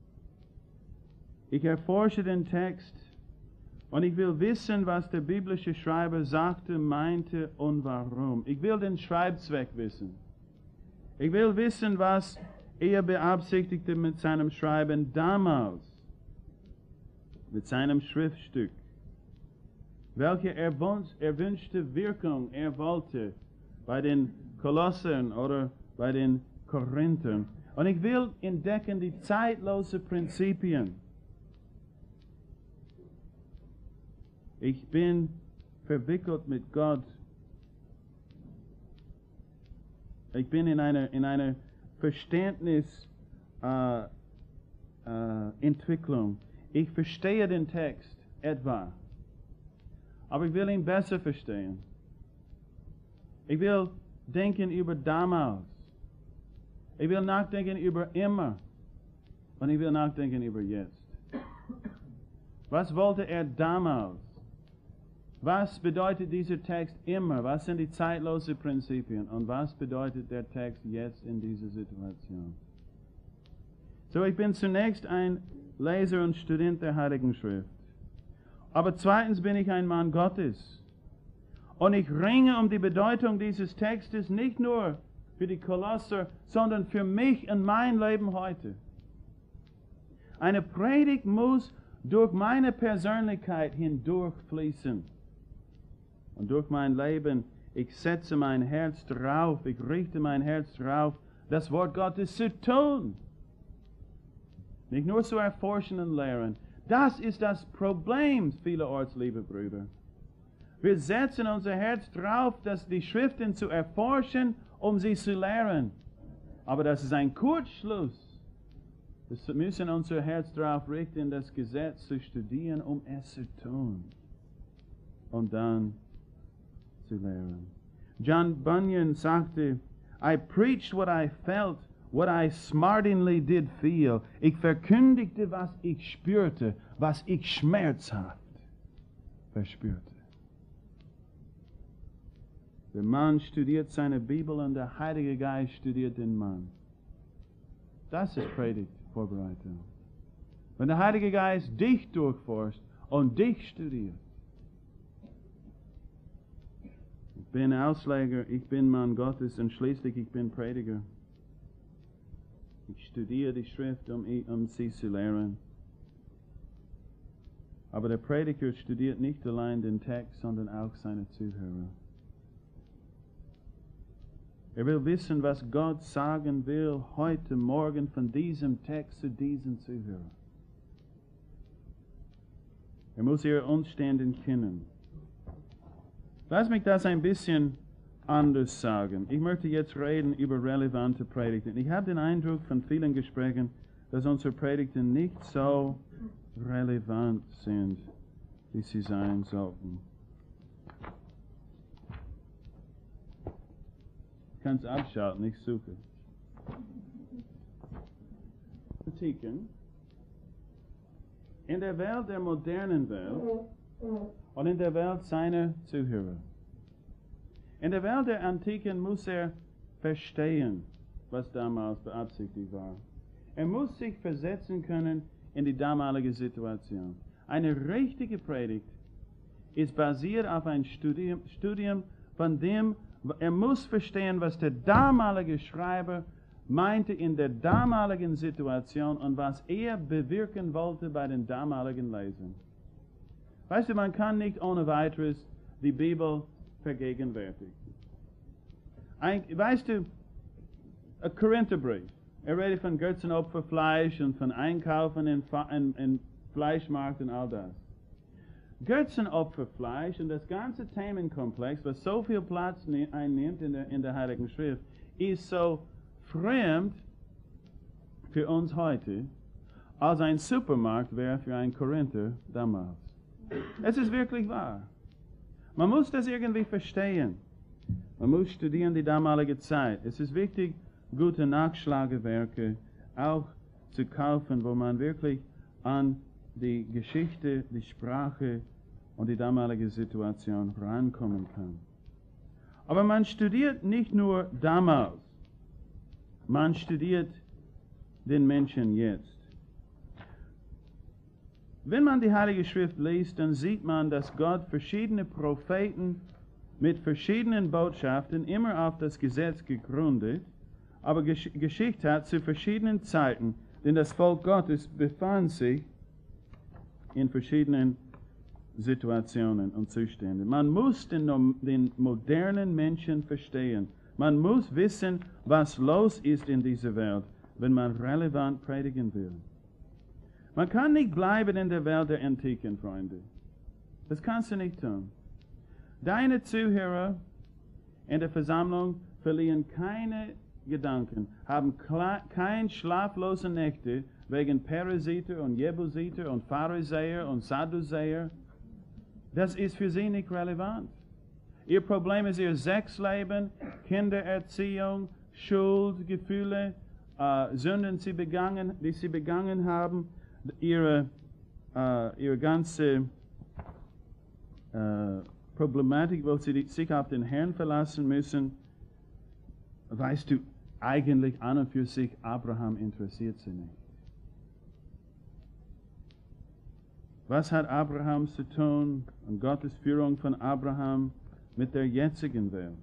Ich erforsche den Text und ich will wissen, was der biblische Schreiber sagte, meinte und warum. Ich will den Schreibzweck wissen. Ich will wissen, was er beabsichtigte mit seinem Schreiben damals, mit seinem Schriftstück. Welche erwünschte Wirkung er wollte bei den Kolossern oder bei den Korinthern. Und ich will entdecken die zeitlosen Prinzipien. Ich bin verwickelt mit Gott. Ich bin in einer in einer Verständnisentwicklung. Äh, äh, ich verstehe den Text etwa, aber ich will ihn besser verstehen. Ich will denken über damals. Ich will nachdenken über immer. Und ich will nachdenken über jetzt. Was wollte er damals? Was bedeutet dieser Text immer? Was sind die zeitlosen Prinzipien? Und was bedeutet der Text jetzt in dieser Situation? So, ich bin zunächst ein Leser und Student der Heiligen Schrift. Aber zweitens bin ich ein Mann Gottes. Und ich ringe um die Bedeutung dieses Textes nicht nur für die Kolosser, sondern für mich und mein Leben heute. Eine Predigt muss durch meine Persönlichkeit hindurchfließen. Und durch mein Leben, ich setze mein Herz drauf, ich richte mein Herz drauf, das Wort Gottes zu tun. Nicht nur zu erforschen und lehren. Das ist das Problem vielerorts, liebe Brüder. Wir setzen unser Herz drauf, dass die Schriften zu erforschen, um sie zu lehren. Aber das ist ein Kurzschluss. Wir müssen unser Herz darauf richten, das Gesetz zu studieren, um es zu tun. Und dann zu lehren. John Bunyan sagte, I preached what I felt, what I smartingly did feel. Ich verkündigte, was ich spürte, was ich schmerzhaft verspürte. Der Mann studiert seine Bibel und der Heilige Geist studiert den Mann. Das ist Predigtvorbereitung. Wenn der Heilige Geist dich durchforscht und dich studiert. Ich bin Ausleger, ich bin Mann Gottes und schließlich ich bin Prediger. Ich studiere die Schrift, um, um sie zu lehren. Aber der Prediger studiert nicht allein den Text, sondern auch seine Zuhörer. Er will wissen, was Gott sagen will heute Morgen von diesem Text zu diesen Zuhörern. Er muss ihre Umstände kennen. Lass mich das ein bisschen anders sagen. Ich möchte jetzt reden über relevante Predigten. Ich habe den Eindruck von vielen Gesprächen, dass unsere Predigten nicht so relevant sind, wie sie sein sollten. Ich kann es abschalten, ich suche. Antiken, in der Welt der modernen Welt und in der Welt seiner Zuhörer. In der Welt der Antiken muss er verstehen, was damals beabsichtigt war. Er muss sich versetzen können in die damalige Situation. Eine richtige Predigt ist basiert auf ein Studium, Studium von dem, er muss verstehen, was der damalige Schreiber meinte in der damaligen Situation und was er bewirken wollte bei den damaligen Lesern. Weißt du, man kann nicht ohne weiteres die Bibel vergegenwärtigen. Ein, weißt du, ein Korintherbrief, er redet von Götzenopferfleisch und von Einkaufen in, in, in Fleischmarkt und all das. Götzenopferfleisch und das ganze Themenkomplex, was so viel Platz ne- einnimmt in der, in der Heiligen Schrift, ist so fremd für uns heute, als ein Supermarkt wäre für einen Korinther damals. Es ist wirklich wahr. Man muss das irgendwie verstehen. Man muss studieren die damalige Zeit. Es ist wichtig, gute Nachschlagewerke auch zu kaufen, wo man wirklich an die Geschichte, die Sprache und die damalige Situation rankommen kann. Aber man studiert nicht nur damals, man studiert den Menschen jetzt. Wenn man die Heilige Schrift liest, dann sieht man, dass Gott verschiedene Propheten mit verschiedenen Botschaften immer auf das Gesetz gegründet, aber gesch- geschickt hat zu verschiedenen Zeiten, denn das Volk Gottes befand sich in verschiedenen Situationen und Zuständen. Man muss den, den modernen Menschen verstehen. Man muss wissen, was los ist in dieser Welt, wenn man relevant predigen will. Man kann nicht bleiben in der Welt der Antiken, Freunde. Das kannst du nicht tun. Deine Zuhörer in der Versammlung verlieren keine Gedanken, haben keine schlaflose Nächte wegen Peresiter und Jebusiter und Pharisäer und Sadduzäer. Das ist für sie nicht relevant. Ihr Problem ist ihr Sexleben, Kindererziehung, Schuldgefühle, äh, Sünden, die, begangen, die sie begangen haben, ihre, äh, ihre ganze äh, Problematik, wo sie sich auf den Herrn verlassen müssen. Weißt du, eigentlich an und für sich, Abraham interessiert sie nicht. Was hat Abraham zu tun und Gottes Führung von Abraham mit der jetzigen Welt?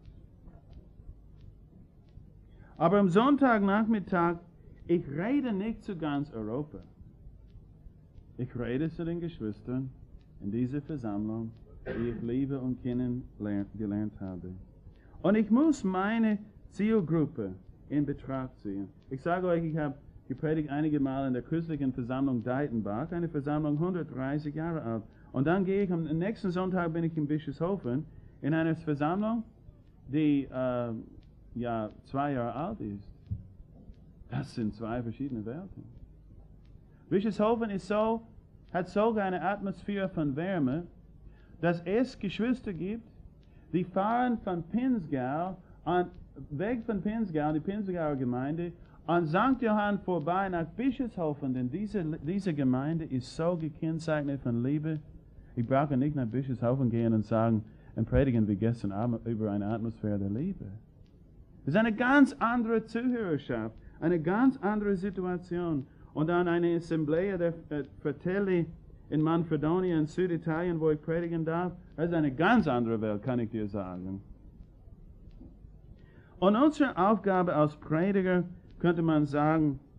Aber am Sonntagnachmittag, ich rede nicht zu ganz Europa. Ich rede zu den Geschwistern in dieser Versammlung, die ich liebe und kennengelernt habe. Und ich muss meine Zielgruppe in Betracht ziehen. Ich sage euch, ich habe gepredigt einige Mal in der christlichen Versammlung Deitenbach, eine Versammlung hundertdreißig Jahre alt. Und dann gehe ich, am nächsten Sonntag bin ich in Bischofshofen in einer Versammlung, die äh, ja zwei Jahre alt ist. Das sind zwei verschiedene Welten. Bischofshofen ist so, hat sogar eine Atmosphäre von Wärme, dass es Geschwister gibt, die fahren von Pinzgau, an, weg von Pinzgau, die Pinzgauer Gemeinde, an Sankt Johann vorbei nach Bischofshofen, denn diese, diese Gemeinde ist so gekennzeichnet von Liebe. Ich brauche nicht nach Bischofshofen gehen und sagen und predigen wie gestern Abend über eine Atmosphäre der Liebe. Es ist eine ganz andere Zuhörerschaft, eine ganz andere Situation. Und dann eine Assemblea der Fratelli in Manfredonia in Süditalien, wo ich predigen darf. Das ist eine ganz andere Welt, kann ich dir sagen. Und unsere Aufgabe als Prediger, könnte man sagen,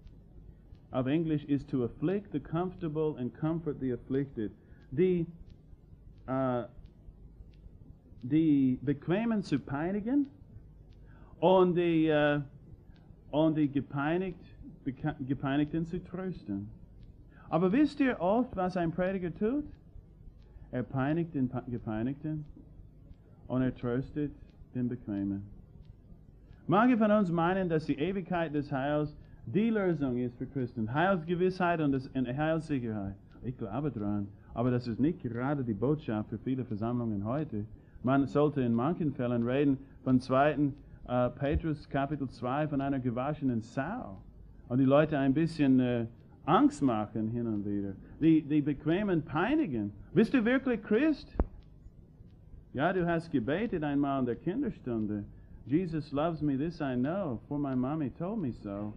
auf Englisch is to afflict the comfortable and comfort the afflicted. Die, uh, die Bequemen zu peinigen und die, uh, und die gepeinigt, Gepeinigten zu trösten. Aber wisst ihr oft, was ein Prediger tut? Er peinigt den Gepeinigten und er tröstet den Bequemen. Manche von uns meinen, dass die Ewigkeit des Heils die Lösung ist für Christen. Heilsgewissheit und, das, und Heilssicherheit. Ich glaube daran. Aber das ist nicht gerade die Botschaft für viele Versammlungen heute. Man sollte in manchen Fällen reden von zweiten Uh, Petrus Kapitel zwei, von einer gewaschenen Sau. Und die Leute ein bisschen uh, Angst machen hin und wieder. Die, die Bequemen peinigen. Bist du wirklich Christ? Ja, du hast gebetet einmal in der Kinderstunde. Jesus loves me, this I know, for my mommy told me so.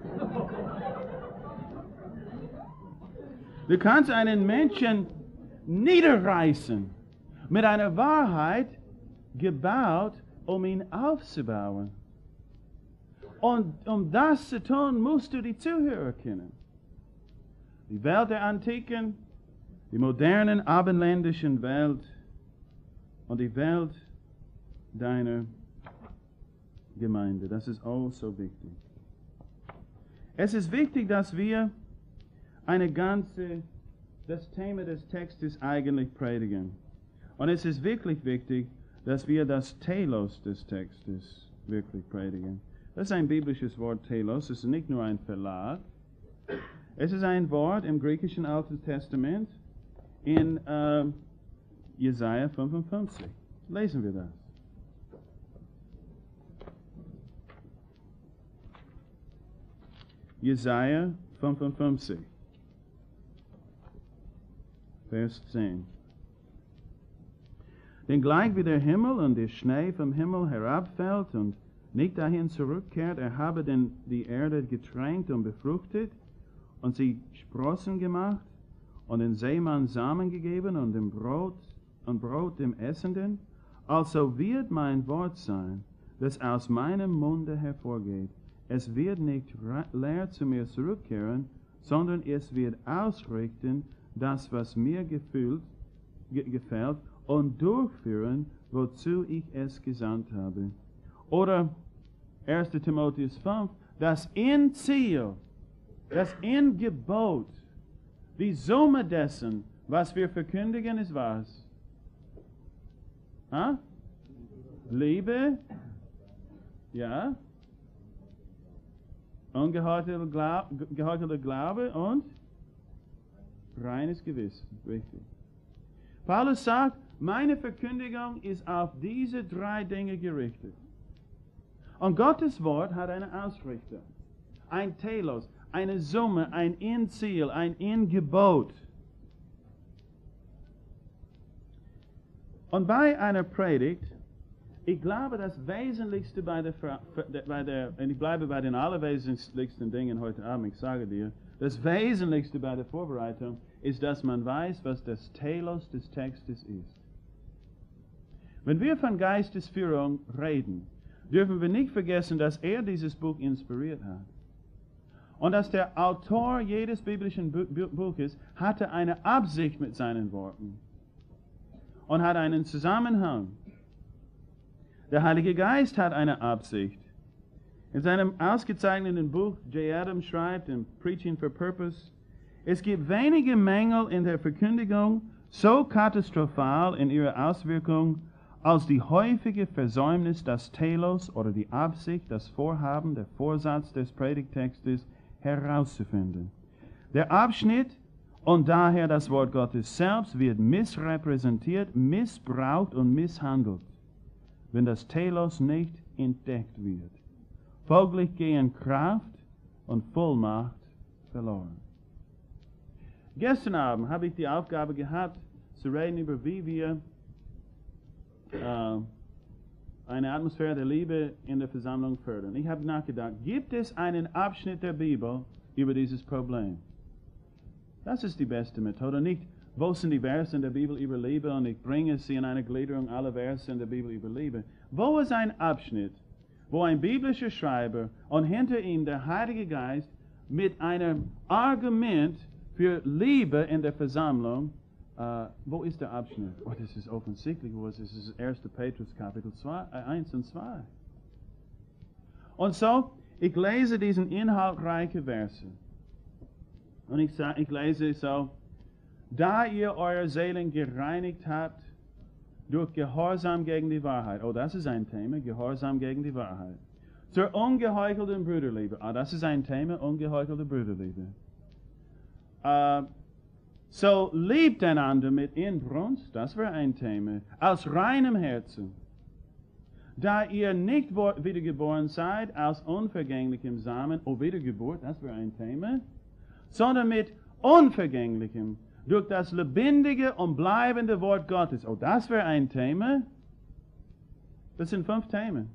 Du kannst einen Menschen niederreißen mit einer Wahrheit gebaut, um ihn aufzubauen. Und um das zu tun, musst du die Zuhörer kennen. Die Welt der Antiken, die modernen abendländischen Welt und die Welt deiner Gemeinde. Das ist auch so wichtig. Es ist wichtig, dass wir eine ganze, das Thema des Textes eigentlich predigen. Und es ist wirklich wichtig, dass wir das Telos des Textes wirklich predigen. Das ist ein biblisches Wort, Telos. Es ist nicht nur ein Verlag. Es ist ein Wort im griechischen Alten Testament in äh, Jesaja fünfundfünfzig. Lesen wir das. Jesaja fünfundfünfzig, Vers zehn. Denn gleich wie der Himmel und der Schnee vom Himmel herabfällt und nicht dahin zurückkehrt, er habe denn die Erde getränkt und befruchtet und sie Sprossen gemacht und den Seemann Samen gegeben und dem Brot und Brot dem Essenden, also wird mein Wort sein, das aus meinem Munde hervorgeht. Es wird nicht leer zu mir zurückkehren, sondern es wird ausrichten das, was mir gefühlt, ge gefällt, und durchführen, wozu ich es gesandt habe. Oder erster Timotheus fünf, das Endziel, das Endgebot, die Summe dessen, was wir verkündigen, ist was? Ha? Liebe, ja, ungeheuchelter Glaube, geheuchelter Glaube und reines Gewissen. Richtig. Paulus sagt, meine Verkündigung ist auf diese drei Dinge gerichtet. Und Gottes Wort hat eine Ausrichtung, ein Telos, eine Summe, ein Endziel, ein Endgebot. Und bei einer Predigt, ich glaube, das Wesentlichste bei der, bei der, und ich bleibe bei den allerwesentlichsten Dingen heute Abend, ich sage dir, das Wesentlichste bei der Vorbereitung ist, dass man weiß, was das Telos des Textes ist. Wenn wir von Geistesführung reden, dürfen wir nicht vergessen, dass er dieses Buch inspiriert hat. Und dass der Autor jedes biblischen Buches hatte eine Absicht mit seinen Worten und hat einen Zusammenhang. Der Heilige Geist hat eine Absicht. In seinem ausgezeichneten Buch, J. Adams schreibt, in Preaching for Purpose, es gibt wenige Mängel in der Verkündigung, so katastrophal in ihrer Auswirkung, als die häufige Versäumnis, das Telos oder die Absicht, das Vorhaben, der Vorsatz des Predigtextes herauszufinden. Der Abschnitt und daher das Wort Gottes selbst wird missrepräsentiert, missbraucht und misshandelt, wenn das Telos nicht entdeckt wird. Folglich gehen Kraft und Vollmacht verloren. Gestern Abend habe ich die Aufgabe gehabt, zu reden über, wie wir äh, eine Atmosphäre der Liebe in der Versammlung fördern. Ich habe nachgedacht, gibt es einen Abschnitt der Bibel über dieses Problem? Das ist die beste Methode. Nicht, wo sind die Verse in der Bibel über Liebe und ich bringe sie in eine Gliederung aller Verse in der Bibel über Liebe. Wo ist ein Abschnitt, wo ein biblischer Schreiber und hinter ihm der Heilige Geist mit einem Argument für Liebe in der Versammlung. Uh, wo ist der Abschnitt? Oh, das ist offensichtlich, wo es ist. Das ist erster Petrus Kapitel zwei, äh, eins und zwei. Und so, ich lese diesen inhaltreichen Verse. Und ich, sag, ich lese so, da ihr eure Seelen gereinigt habt durch Gehorsam gegen die Wahrheit. Oh, das ist ein Thema, Gehorsam gegen die Wahrheit. Zur ungeheuchelten Brüderliebe. Ah, das ist ein Thema, ungeheuchelte Brüderliebe. Uh, So liebt einander mit Inbrunst, das wäre ein Thema, aus reinem Herzen. Da ihr nicht wiedergeboren seid aus unvergänglichem Samen, oh Wiedergeburt, das wäre ein Thema, sondern mit unvergänglichem, durch das lebendige und bleibende Wort Gottes. Oh, das wäre ein Thema. Das sind fünf Themen.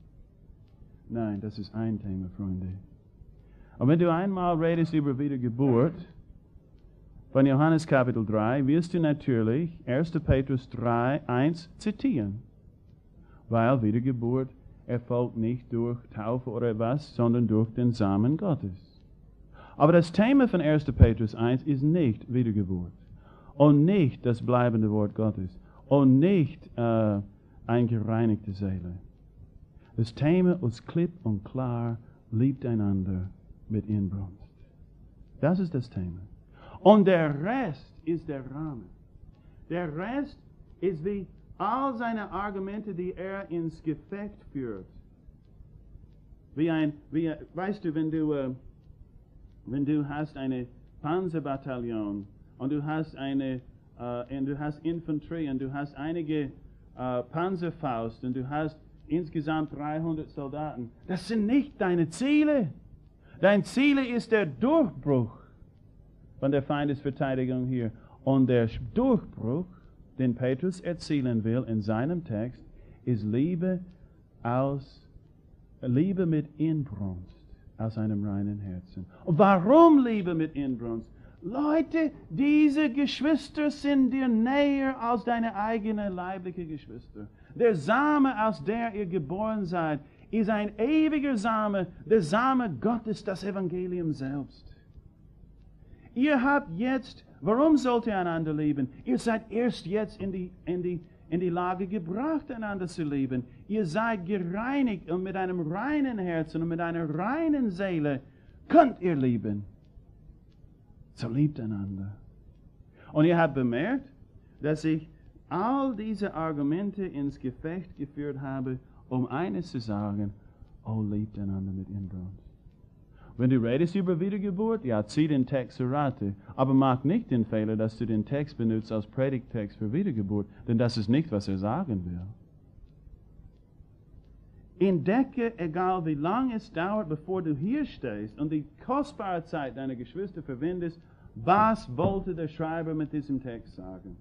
Nein, das ist ein Thema, Freunde. Und wenn du einmal redest über Wiedergeburt, von Johannes Kapitel drei, wirst du natürlich erster Petrus drei, eins zitieren. Weil Wiedergeburt erfolgt nicht durch Taufe oder was, sondern durch den Samen Gottes. Aber das Thema von erster Petrus eins ist nicht Wiedergeburt. Und nicht das bleibende Wort Gottes. Und nicht äh, eine gereinigte Seele. Das Thema ist klipp und klar, liebt einander mit Inbrunst. Das ist das Thema. Und der Rest ist der Rahmen. Der Rest ist wie all seine Argumente, die er ins Gefecht führt. Wie ein, wie, weißt du, wenn du, äh, wenn du hast eine Panzerbataillon und du hast eine, äh, und du hast Infanterie und du hast einige äh, Panzerfaust und du hast insgesamt dreihundert Soldaten, das sind nicht deine Ziele. Dein Ziel ist der Durchbruch von der Feindesverteidigung hier. Und der Durchbruch, den Petrus erzielen will in seinem Text, ist Liebe aus, Liebe mit Inbrunst aus einem reinen Herzen. Und warum Liebe mit Inbrunst? Leute, diese Geschwister sind dir näher als deine eigenen leiblichen Geschwister. Der Same, aus der ihr geboren seid, ist ein ewiger Same, der Same Gottes, das Evangelium selbst. Ihr habt jetzt, warum sollt ihr einander lieben? Ihr seid erst jetzt in die, in die, in die Lage gebracht, einander zu lieben. Ihr seid gereinigt und mit einem reinen Herzen und mit einer reinen Seele könnt ihr lieben. So liebt einander. Und ihr habt bemerkt, dass ich all diese Argumente ins Gefecht geführt habe, um eines zu sagen, oh, liebt einander mit Inbrunst. Wenn du redest über Wiedergeburt, ja, zieh den Text zur Rate. Aber mach nicht den Fehler, dass du den Text benutzt als Predigttext für Wiedergeburt, denn das ist nicht, was er sagen will. Entdecke, egal wie lange es dauert, bevor du hier stehst und die kostbare Zeit deiner Geschwister verwendest, was wollte der Schreiber mit diesem Text sagen?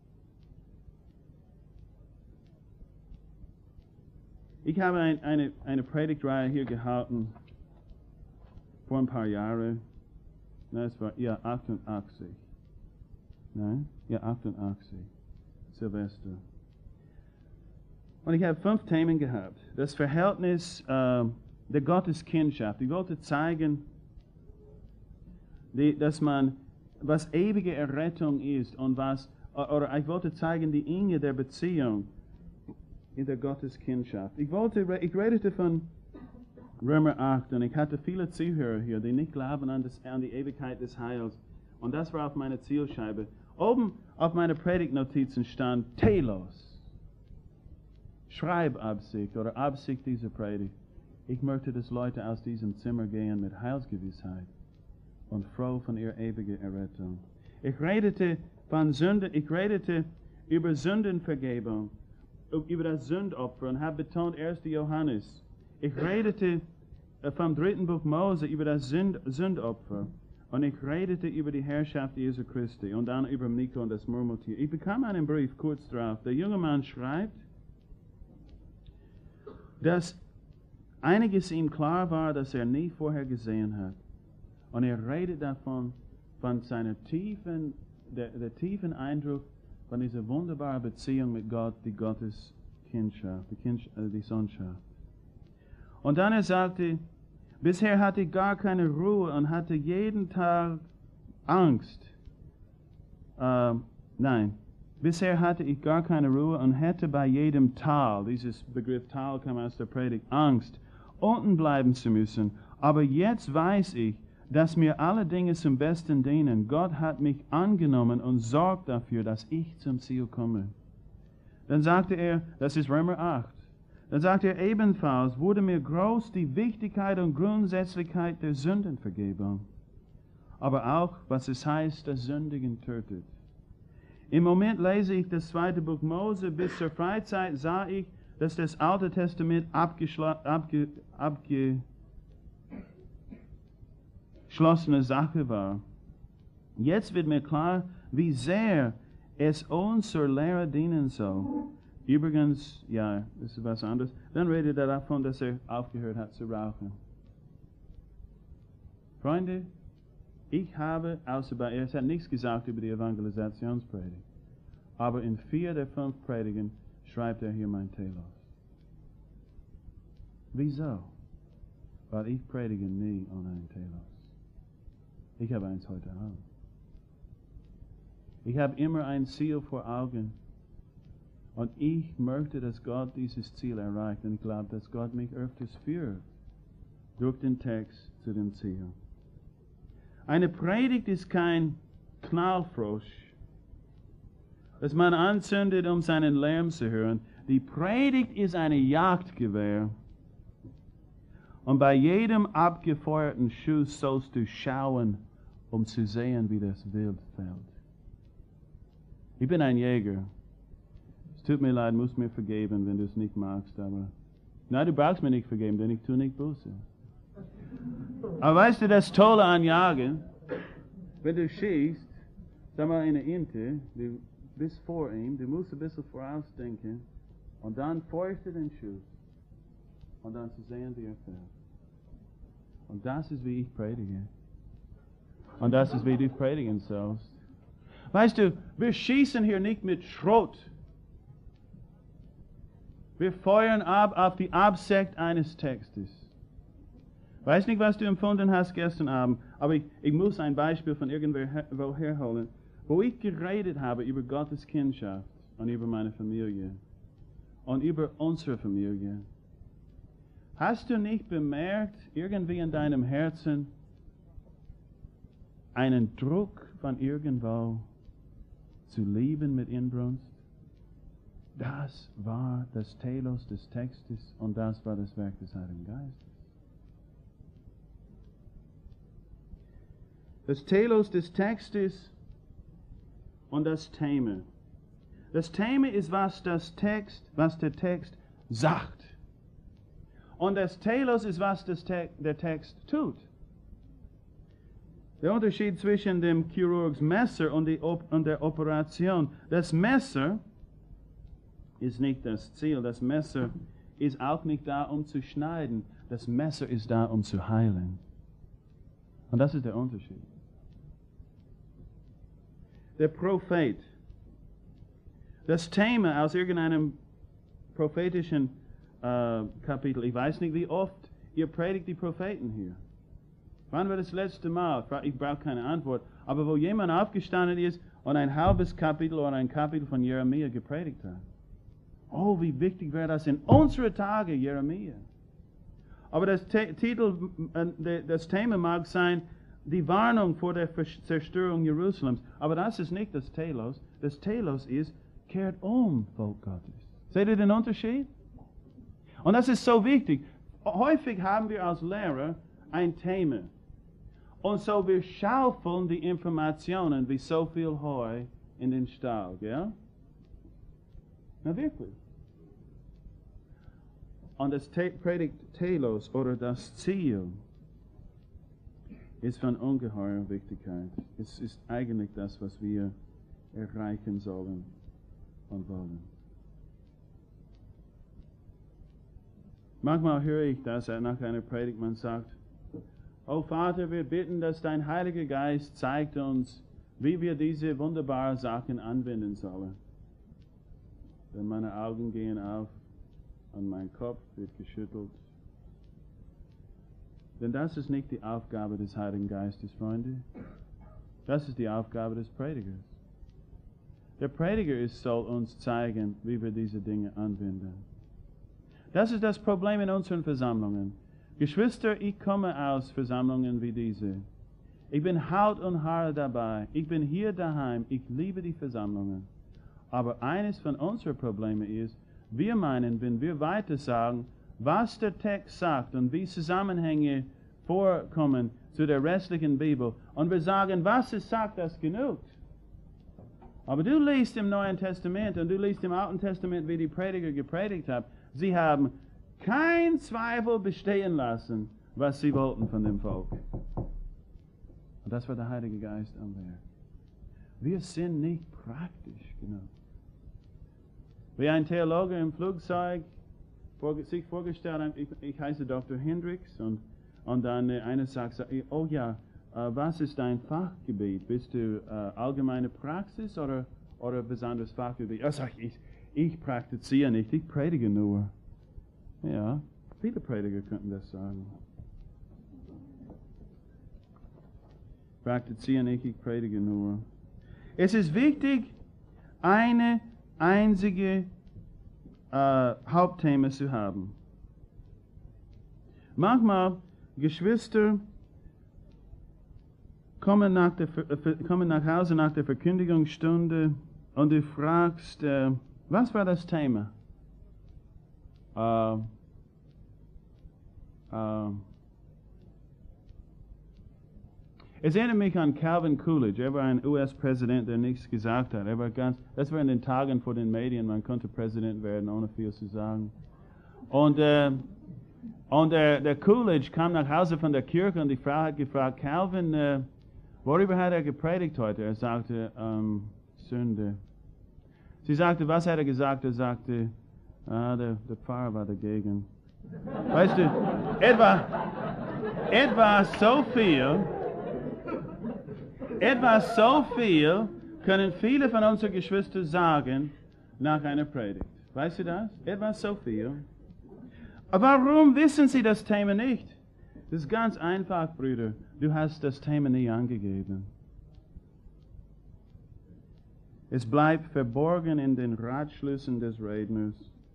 Ich habe ein, eine, eine Predigtreihe hier gehalten, vor ein paar Jahren. Nein, es war, ja, achtundachtzig. Nein? Ja, achtundachtzig. Silvester. Und ich habe fünf Themen gehabt. Das Verhältnis äh, der Gotteskindschaft. Ich wollte zeigen, die, dass man, was ewige Errettung ist und was, oder ich wollte zeigen die Enge der Beziehung in der Gotteskindschaft. Ich wollte, ich redete von Römer acht, und ich hatte viele Zuhörer hier, die nicht glauben an, das, an die Ewigkeit des Heils. Und das war auf meiner Zielscheibe. Oben auf meiner Predigtnotizen stand Telos. Schreibabsicht oder Absicht dieser Predigt. Ich möchte, dass Leute aus diesem Zimmer gehen mit Heilsgewissheit und froh von ihrer ewigen Errettung. Ich redete von Sünden, ich redete über Sündenvergebung, über das Sündopfer und habe betont erster Johannes. Ich redete vom dritten Buch Mose über das Sünd, Sündopfer und ich redete über die Herrschaft Jesu Christi und dann über Nico und das Murmeltier. Ich bekam einen Brief kurz darauf. Der junge Mann schreibt, dass einiges ihm klar war, das er nie vorher gesehen hat. Und er redet davon, von seiner tiefen, der, der tiefen Eindruck von dieser wunderbaren Beziehung mit Gott, die Gottes Kindschaft, die, Kindschaft, äh, die Sohnschaft. Und dann er sagte, Bisher hatte ich gar keine Ruhe und hatte jeden Tag Angst. Äh, nein, bisher hatte ich gar keine Ruhe und hätte bei jedem Tal, dieses Begriff Tal kam aus der Predigt, Angst, unten bleiben zu müssen. Aber jetzt weiß ich, dass mir alle Dinge zum Besten dienen. Gott hat mich angenommen und sorgt dafür, dass ich zum Ziel komme. Dann sagte er, das ist Römer acht, dann sagte er ebenfalls, wurde mir groß die Wichtigkeit und Grundsätzlichkeit der Sündenvergebung. Aber auch, was es heißt, das Sündigen tötet. Im Moment lese ich das zweite Buch Mose. Bis zur Freizeit sah ich, dass das Alte Testament abgeschlossene abge, abge, Sache war. Jetzt wird mir klar, wie sehr es uns zur Lehre dienen soll. Übrigens, ja, das ist was anderes. Dann redet er davon, dass er aufgehört hat zu rauchen. Freunde, ich habe, außer bei er, es hat nichts gesagt über die Evangelisationspredigt. Aber in vier der fünf Predigen schreibt er hier mein Telos. Wieso? Weil ich predige nie ohne ein Telos. Ich habe eins heute Abend. Ich habe immer ein Ziel vor Augen. Und ich möchte, dass Gott dieses Ziel erreicht. Und ich glaube, dass Gott mich öfters führt durch den Text zu dem Ziel. Eine Predigt ist kein Knallfrosch, das man anzündet, um seinen Lärm zu hören. Die Predigt ist ein Jagdgewehr. Und bei jedem abgefeuerten Schuss sollst du schauen, um zu sehen, wie das Wild fällt. Ich bin ein Jäger. Es tut mir leid, musst mir vergeben, wenn du es nicht magst, aber... Nein, du brauchst mir nicht vergeben, denn ich tue nicht Buße. Aber weißt du, das Tolle an Jagen, wenn du schießt, sag mal eine Ente, du bist vor ihm, du musst ein bisschen vorausdenken und dann feuerst du den Schuss und dann zu sehen, wie er fällt. Und das ist, wie ich predige. Und das ist, wie du predigen sollst. Weißt du, wir schießen hier nicht mit Schrot. Wir feuern ab auf die Absicht eines Textes. Weiß nicht, was du empfunden hast gestern Abend, aber ich, ich muss ein Beispiel von irgendwo herholen, wo ich geredet habe über Gottes Kindschaft und über meine Familie und über unsere Familie. Hast du nicht bemerkt, irgendwie in deinem Herzen, einen Druck von irgendwo zu lieben mit Inbrunst? Das war das Telos des Textes und das war das Werk des Heiligen Geistes. Das Telos des Textes und das Thema. Das Thema ist, was das Text, was der Text sagt. Und das Telos ist, was das Te- der Text tut. Der Unterschied zwischen dem Chirurgs Messer und, die Op- und der Operation. Das Messer ist nicht das Ziel. Das Messer ist auch nicht da, um zu schneiden. Das Messer ist da, um zu heilen. Und das ist der Unterschied. Der Prophet. Das Thema aus irgendeinem prophetischen äh, Kapitel. Ich weiß nicht, wie oft ihr predigt die Propheten hier. Wann war das letzte Mal? Ich brauche keine Antwort. Aber wo jemand aufgestanden ist und ein halbes Kapitel oder ein Kapitel von Jeremia gepredigt hat. Oh, wie wichtig wäre das in unsere Tage, Jeremia. Aber das Te- Titel, äh, das Thema mag sein, die Warnung vor der Zerstörung Jerusalems. Aber das ist nicht das Telos. Das Telos ist, kehrt um, Volk Gottes. Seht ihr den Unterschied? Und das ist so wichtig. Häufig haben wir als Lehrer ein Thema. Und so wir schaufeln die Informationen wie so viel Heu in den Stall, gell? Na wirklich. Und das Te- Predigt Telos oder das Ziel ist von ungeheurer Wichtigkeit. Es ist eigentlich das, was wir erreichen sollen und wollen. Manchmal höre ich das nach einer Predigt, man sagt, oh Vater, wir bitten, dass dein Heiliger Geist zeigt uns, wie wir diese wunderbaren Sachen anwenden sollen. Denn meine Augen gehen auf und mein Kopf wird geschüttelt. Denn das ist nicht die Aufgabe des Heiligen Geistes, Freunde. Das ist die Aufgabe des Predigers. Der Prediger ist, soll uns zeigen, wie wir diese Dinge anwenden. Das ist das Problem in unseren Versammlungen. Geschwister, ich komme aus Versammlungen wie diese. Ich bin Haut und Haare dabei. Ich bin hier daheim. Ich liebe die Versammlungen. Aber eines von unseren Problemen ist, wir meinen, wenn wir weiter sagen, was der Text sagt und wie Zusammenhänge vorkommen zu der restlichen Bibel, und wir sagen, was es sagt, das genug. Aber du liest im Neuen Testament und du liest im Alten Testament, wie die Prediger gepredigt haben. Sie haben kein Zweifel bestehen lassen, was sie wollten von dem Volk. Und das war der Heilige Geist am Werk. Wir sind nicht praktisch genug. Wie ein Theologe im Flugzeug sich vorgestellt hat, ich, ich heiße Doktor Hendricks, und, und dann äh, einer sagt, oh ja, äh, was ist dein Fachgebiet? Bist du äh, allgemeine Praxis oder, oder besonderes Fachgebiet? Er sagt, ich, ich praktiziere nicht, ich predige nur. Ja, viele Prediger könnten das sagen. Praktiziere nicht, ich predige nur. Es ist wichtig, eine einzige äh, Hauptthema zu haben. Manchmal, Geschwister kommen nach, der, kommen nach Hause nach der Verkündigungsstunde und du fragst, äh, was war das Thema? Äh, äh, Es erinnert mich an Calvin Coolidge. Er war ein U S-Präsident, der nichts gesagt hat. Er war ganz, das war in den Tagen vor den Medien. Man konnte Präsident werden, ohne viel zu sagen. Und, äh, und der, der Coolidge kam nach Hause von der Kirche und die Frau hat gefragt, Calvin, äh, worüber hat er gepredigt heute? Er sagte, ähm, Sünde. Sie sagte, was hat er gesagt? Er sagte, ah, der, der Pfarrer war dagegen. Weißt du, etwa, etwa so viel... Etwas so viel können viele von unseren Geschwistern sagen nach einer Predigt. Weißt du das? Etwas so viel. Aber warum wissen sie das Thema nicht? Das ist ganz einfach, Brüder. Du hast das Thema nie angegeben. Es bleibt verborgen in den Ratschlüssen des Redners.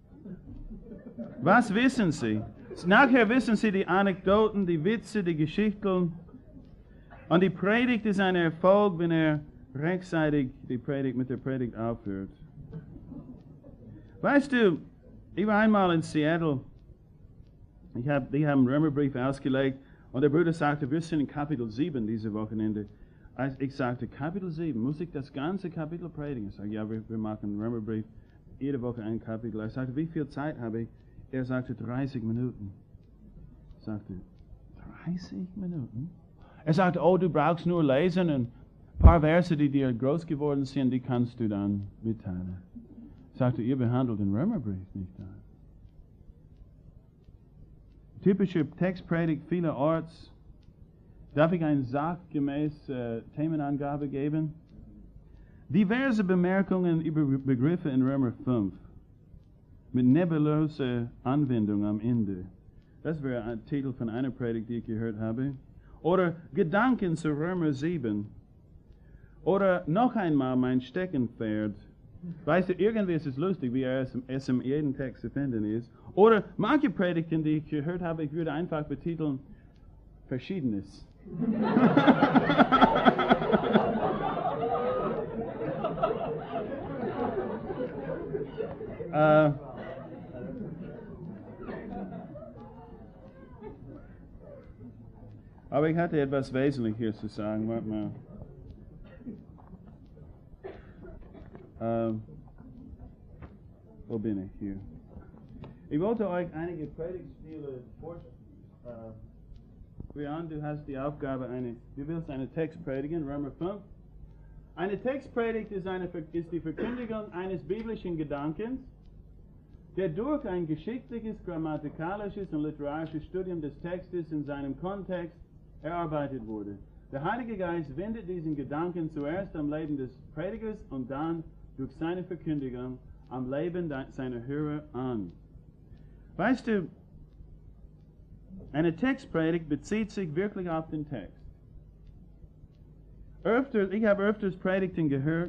Was wissen sie? Nachher wissen sie die Anekdoten, die Witze, die Geschichten. Und die Predigt ist ein Erfolg, wenn er rechtzeitig die Predigt mit der Predigt aufhört. Weißt du, ich war einmal in Seattle. Ich hab, die haben einen Römerbrief ausgelegt und der Bruder sagte, wir sind in Kapitel sieben diese Wochenende. Ich sagte, Kapitel sieben, muss ich das ganze Kapitel predigen? Ich sagte, ja, wir, wir machen einen Römerbrief, jede Woche ein Kapitel. Er sagte, wie viel Zeit habe ich? Er sagte, dreißig Minuten. Ich sagte, dreißig Minuten? Er sagte, oh, du brauchst nur lesen und ein paar Verse, die dir groß geworden sind, die kannst du dann mitteilen. Ich sagte, ihr behandelt den Römerbrief nicht da. Typische Textpredigt vielerorts. Darf ich eine sachgemäß äh, Themenangabe geben? Diverse Bemerkungen über Begriffe in Römer fünf. Mit nebuloser Anwendung am Ende. Das wäre ein Titel von einer Predigt, die ich gehört habe. Oder Gedanken zu Römer sieben. Oder noch einmal mein Steckenpferd. Weißt du, irgendwie ist es lustig, wie er es, es in jedem Text zu finden ist. Oder manche Predigten, die ich gehört habe, ich würde einfach betiteln, Verschiedenes. äh, Aber ich hatte etwas Wesentliches zu sagen. Warte mal. Ähm, wo bin ich hier? Ich wollte euch einige Predigtstile vorstellen. Brian, du hast die Aufgabe, eine, du willst eine Text predigen, Römer fünf. Eine Textpredigt ist, eine, ist die Verkündigung eines biblischen Gedankens, der durch ein geschichtliches, grammatikalisches und literarisches Studium des Textes in seinem Kontext erarbeitet wurde. Der Heilige Geist wendet diesen Gedanken zuerst am Leben des Predigers und dann durch seine Verkündigung am Leben seiner Hörer an. Weißt du, Eine Textpredigt bezieht sich wirklich auf den Text. Öfters, ich habe öfters Predigten gehört.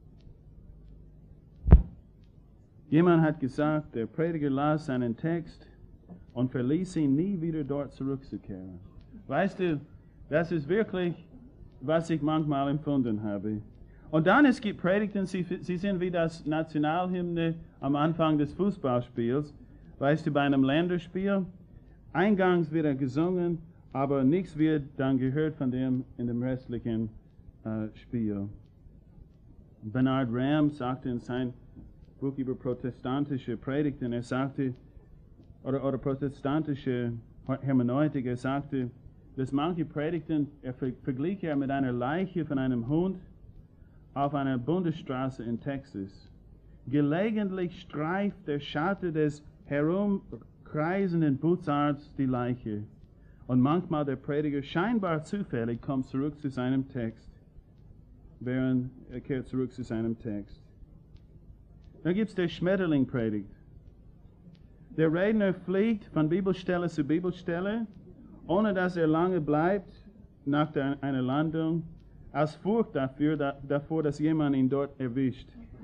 Jemand hat gesagt, der Prediger las seinen Text und verließ ihn nie wieder dort zurückzukehren. Weißt du, das ist wirklich, was ich manchmal empfunden habe. Und dann, es gibt Predigten, sie, sie sind wie das Nationalhymne am Anfang des Fußballspiels. Weißt du, bei einem Länderspiel, eingangs wird er gesungen, aber nichts wird dann gehört von dem in dem restlichen äh, Spiel. Bernard Ram sagte in sein Buch über protestantische Predigten, er sagte, oder, oder protestantische Hermeneutik, er sagte, dass manche Predigten, er ver verglich er mit einer Leiche von einem Hund auf einer Bundesstraße in Texas. Gelegentlich streift der Schatten des herumkreisenden Bussards die Leiche. Und manchmal der Prediger scheinbar zufällig kommt zurück zu seinem Text, während er kehrt zurück zu seinem Text. Dann gibt es der Schmetterling-Predigt. Der Redner fliegt von Bibelstelle zu Bibelstelle, ohne dass er lange bleibt nach der, einer Landung, aus Furcht dafür, da, davor, dass jemand ihn dort erwischt.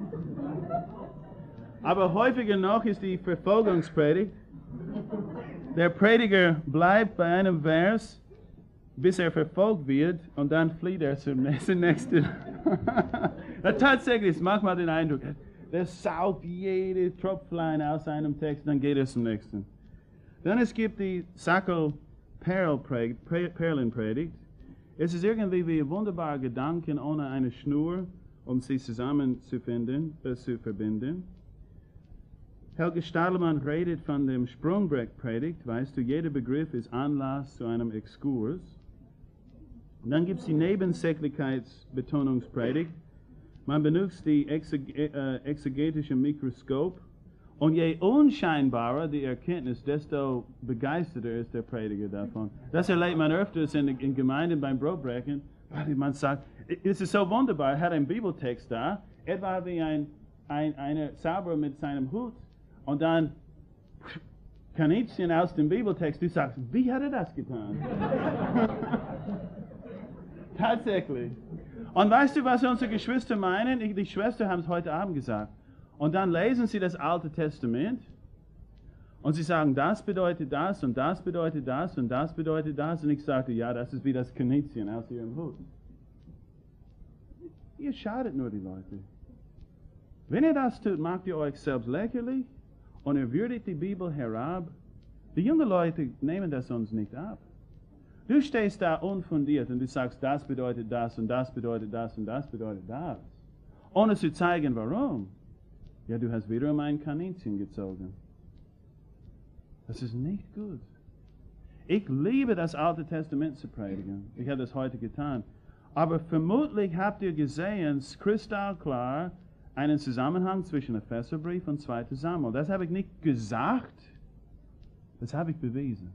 Aber häufiger noch ist die Verfolgungspredigt. Der Prediger bleibt bei einem Vers, bis er verfolgt wird, und dann flieht er zum nächsten. Tatsächlich ist manchmal den Eindruck, der saugt jede Tropflein aus einem Text, dann geht er zum nächsten. Dann es gibt die Sacco-Perlen-Predigt. Es ist irgendwie wie ein wunderbarer Gedanke ohne eine Schnur, um sie zusammenzufinden, äh, zu verbinden. Helge Stadelmann redet von dem Sprungbrett-Predigt. Weißt du, jeder Begriff ist Anlass zu einem Exkurs. Und dann gibt es die Nebensächlichkeitsbetonungspredigt. Man benutzt die exeg äh, exegetische Mikroskop. Und je unscheinbarer die Erkenntnis, desto begeisterter ist der Prediger davon. Das erlebt man öfters in, in Gemeinden beim Brotbrechen. Man sagt, es ist so wunderbar, er hat einen Bibeltext da, etwa wie ein, ein einer Zauberer mit seinem Hut. Und dann Kaninchen aus dem Bibeltext, du sagst, wie hat er das getan? Tatsächlich. Und weißt du, was unsere Geschwister meinen? Die Schwestern haben es heute Abend gesagt. Und dann lesen sie das Alte Testament und sie sagen, das bedeutet das und das bedeutet das und das bedeutet das. Und ich sagte, ja, das ist wie das Kaninchen aus ihrem Hut. Ihr schadet nur die Leute. Wenn ihr das tut, macht ihr euch selbst lächerlich und ihr würdigt die Bibel herab. Die jungen Leute nehmen das uns nicht ab. Du stehst da unfundiert und du sagst, das bedeutet das und das bedeutet das und das bedeutet das. Ohne zu zeigen, warum. Ja, du hast wiederum ein Kaninchen gezogen. Das ist nicht gut. Ich liebe das Alte Testament zu predigen. Ich habe das heute getan. Aber vermutlich habt ihr gesehen, kristallklar, einen Zusammenhang zwischen Epheserbrief und zweiter Samuel. Das habe ich nicht gesagt, das habe ich bewiesen.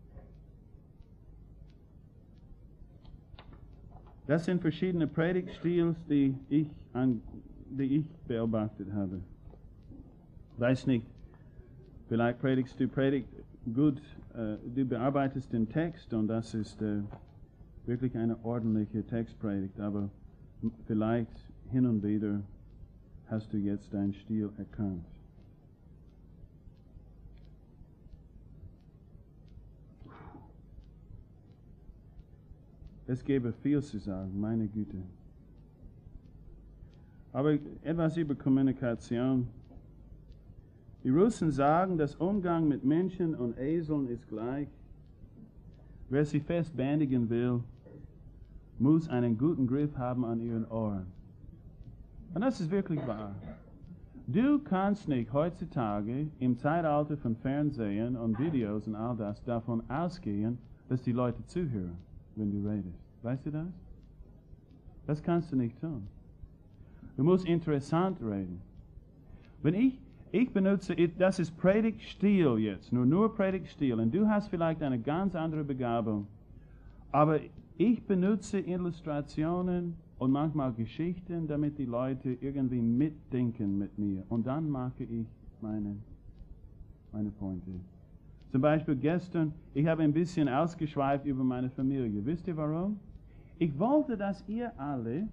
Das sind verschiedene Predigtstils, die ich, an, die ich beobachtet habe. Weiß nicht, vielleicht predigst du Predigt gut, äh, du bearbeitest den Text und das ist äh, wirklich eine ordentliche Textpredigt, aber vielleicht hin und wieder hast du jetzt deinen Stil erkannt. Es gäbe viel zu sagen, meine Güte. Aber etwas über Kommunikation. Die Russen sagen, dass Umgang mit Menschen und Eseln ist gleich. Wer sie fest bändigen will, muss einen guten Griff haben an ihren Ohren. Und das ist wirklich wahr. Du kannst nicht heutzutage im Zeitalter von Fernsehen und Videos und all das davon ausgehen, dass die Leute zuhören, wenn du redest. Weißt du das? Das kannst du nicht tun. Du musst interessant reden. Wenn ich, ich benutze, das ist Predigtstil jetzt, nur, nur Predigtstil, und du hast vielleicht eine ganz andere Begabung, aber ich benutze Illustrationen und manchmal Geschichten, damit die Leute irgendwie mitdenken mit mir. Und dann mache ich meine, meine Pointe. Zum Beispiel gestern, ich habe ein bisschen ausgeschweift über meine Familie. Wisst ihr warum? Ich wollte, dass ihr alle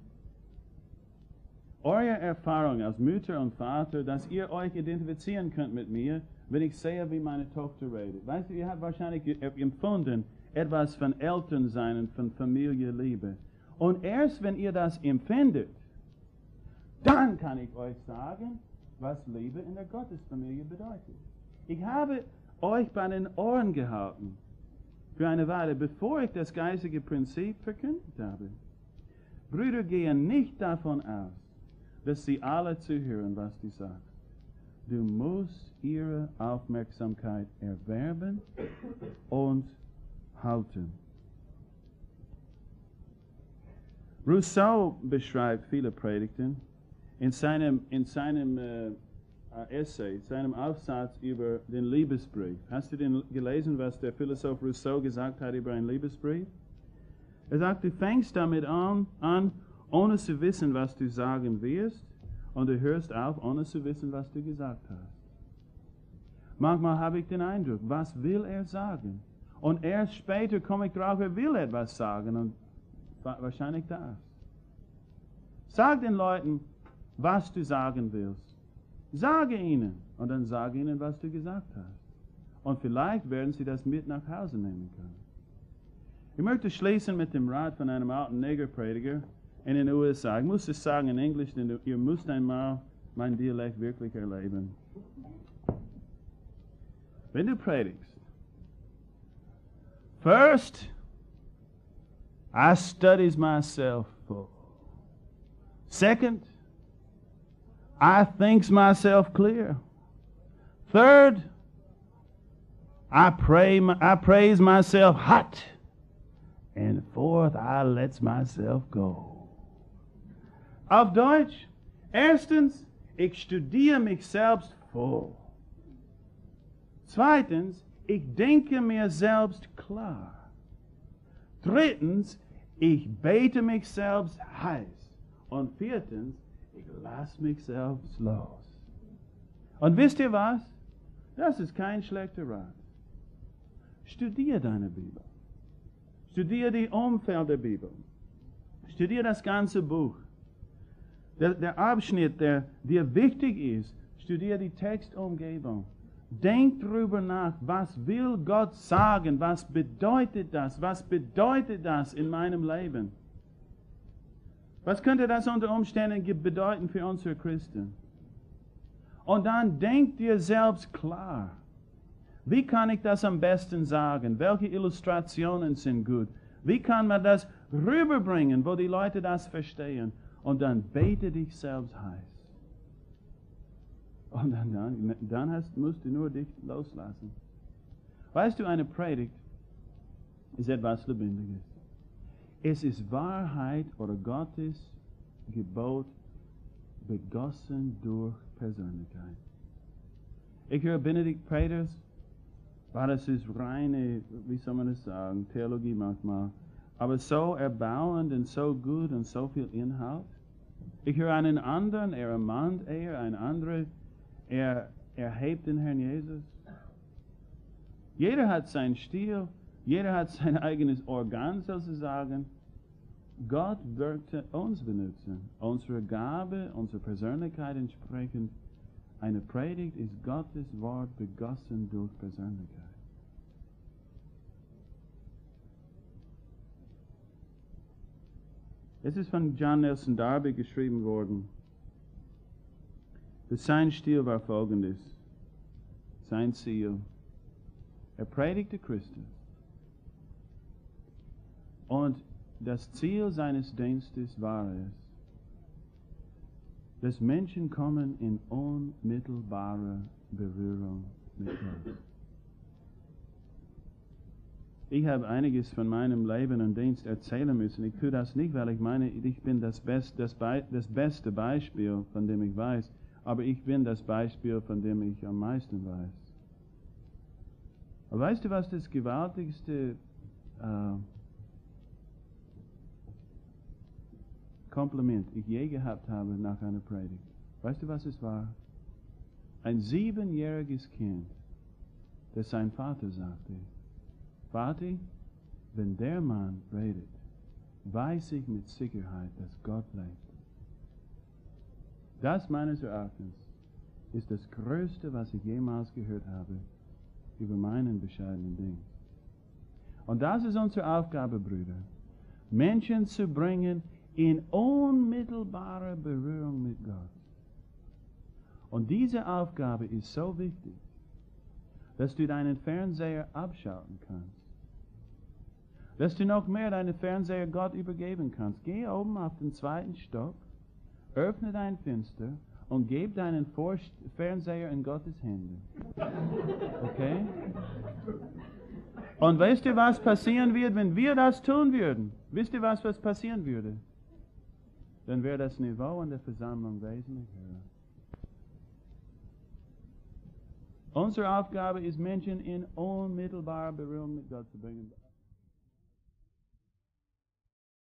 eure Erfahrung als Mutter und Vater, dass ihr euch identifizieren könnt mit mir, wenn ich sehe, wie meine Tochter redet. Weißt du, ihr habt wahrscheinlich empfunden, etwas von Elternsein und von Familienliebe. Und erst wenn ihr das empfindet, dann kann ich euch sagen, was Liebe in der Gottesfamilie bedeutet. Ich habe euch bei den Ohren gehalten für eine Weile, bevor ich das geistige Prinzip verkündet habe. Brüder gehen nicht davon aus, dass sie alle zuhören, was du sagst. Du musst ihre Aufmerksamkeit erwerben und halten. Rousseau beschreibt viele Predigten in seinem, in seinem äh, Essay, seinem Aufsatz über den Liebesbrief. Hast du denn gelesen, was der Philosoph Rousseau gesagt hat über einen Liebesbrief? Er sagt, du fängst damit an, an, ohne zu wissen, was du sagen wirst, und du hörst auf, ohne zu wissen, was du gesagt hast. Manchmal habe ich den Eindruck, was will er sagen? Und erst später komme ich drauf, er will etwas sagen, und wahrscheinlich das. Sag den Leuten, was du sagen willst. Sage ihnen und dann sage ihnen, was du gesagt hast. Und vielleicht werden sie das mit nach Hause nehmen können. Ich möchte schließen mit dem Rat von einem alten Negerprediger in den U S A. Ich muss es sagen in Englisch, denn ihr müsst einmal mein Dialekt wirklich erleben. Wenn du predigst, first, I studies myself full. Second, I thinks myself clear. Third, I pray, I praise myself hot. And fourth, I lets myself go. Auf Deutsch, erstens, ich studiere mich selbst voll. Zweitens, ich denke mir selbst klar. Drittens, ich bete mich selbst heiß. Und viertens, ich lasse mich selbst los. Und wisst ihr was? Das ist kein schlechter Rat. Studiere deine Bibel. Studiere die Umfeld der Bibel. Studiere das ganze Buch. Der, der Abschnitt, der dir wichtig ist, studiere die Textumgebung. Denk darüber nach, was will Gott sagen? Was bedeutet das? Was bedeutet das in meinem Leben? Was könnte das unter Umständen bedeuten für unsere Christen? Und dann denk dir selbst klar. Wie kann ich das am besten sagen? Welche Illustrationen sind gut? Wie kann man das rüberbringen, wo die Leute das verstehen? Und dann bete dich selbst heiß. Und dann, dann, dann hast, musst du nur dich loslassen. Weißt du, eine Predigt ist etwas Lebendiges. Es ist Wahrheit oder Gottes Gebot begossen durch Persönlichkeit. Ich höre Benedikt Peters, weil das ist reine, wie soll man das sagen, Theologie manchmal, aber so erbauend und so gut und so viel Inhalt. Ich höre einen anderen, er ermahnt eher, ein anderer, er erhebt den Herrn Jesus. Jeder hat seinen Stil, jeder hat sein eigenes Organ sozusagen. Gott wird uns benutzen, unsere Gabe, unsere Persönlichkeit entsprechend. Eine Predigt ist Gottes Wort begossen durch Persönlichkeit. Es ist von John Nelson Darby geschrieben worden. Sein Stil war folgendes. Sein Ziel. Er predigte Christus. Und das Ziel seines Dienstes war es, dass Menschen kommen in unmittelbare Berührung mit Gott. Ich habe einiges von meinem Leben und Dienst erzählen müssen. Ich tue das nicht, weil ich meine, ich bin das, Best, das, Be das beste Beispiel, von dem ich weiß, aber ich bin das Beispiel, von dem ich am meisten weiß. Aber weißt du, was das gewaltigste äh, Kompliment ich je gehabt habe nach einer Predigt? Weißt du, was es war? Ein siebenjähriges Kind der sein Vater sagte, Vati, wenn der Mann redet, weiß ich mit Sicherheit, dass Gott lebt. Das meines Erachtens ist das Größte, was ich jemals gehört habe über meinen bescheidenen Dienst. Und das ist unsere Aufgabe, Brüder, Menschen zu bringen in unmittelbare Berührung mit Gott. Und diese Aufgabe ist so wichtig, dass du deinen Fernseher abschalten kannst. Dass du noch mehr deinen Fernseher Gott übergeben kannst. Geh oben auf den zweiten Stock, öffne dein Fenster und gib deinen Vor- Fernseher in Gottes Hände. Okay? Und weißt du, was passieren wird, wenn wir das tun würden? Wisst ihr, was, was passieren würde? Dann wäre das Niveau in der Versammlung wesentlich höher. Unsere Aufgabe ist, Menschen in unmittelbare Berührung mit Gott zu bringen.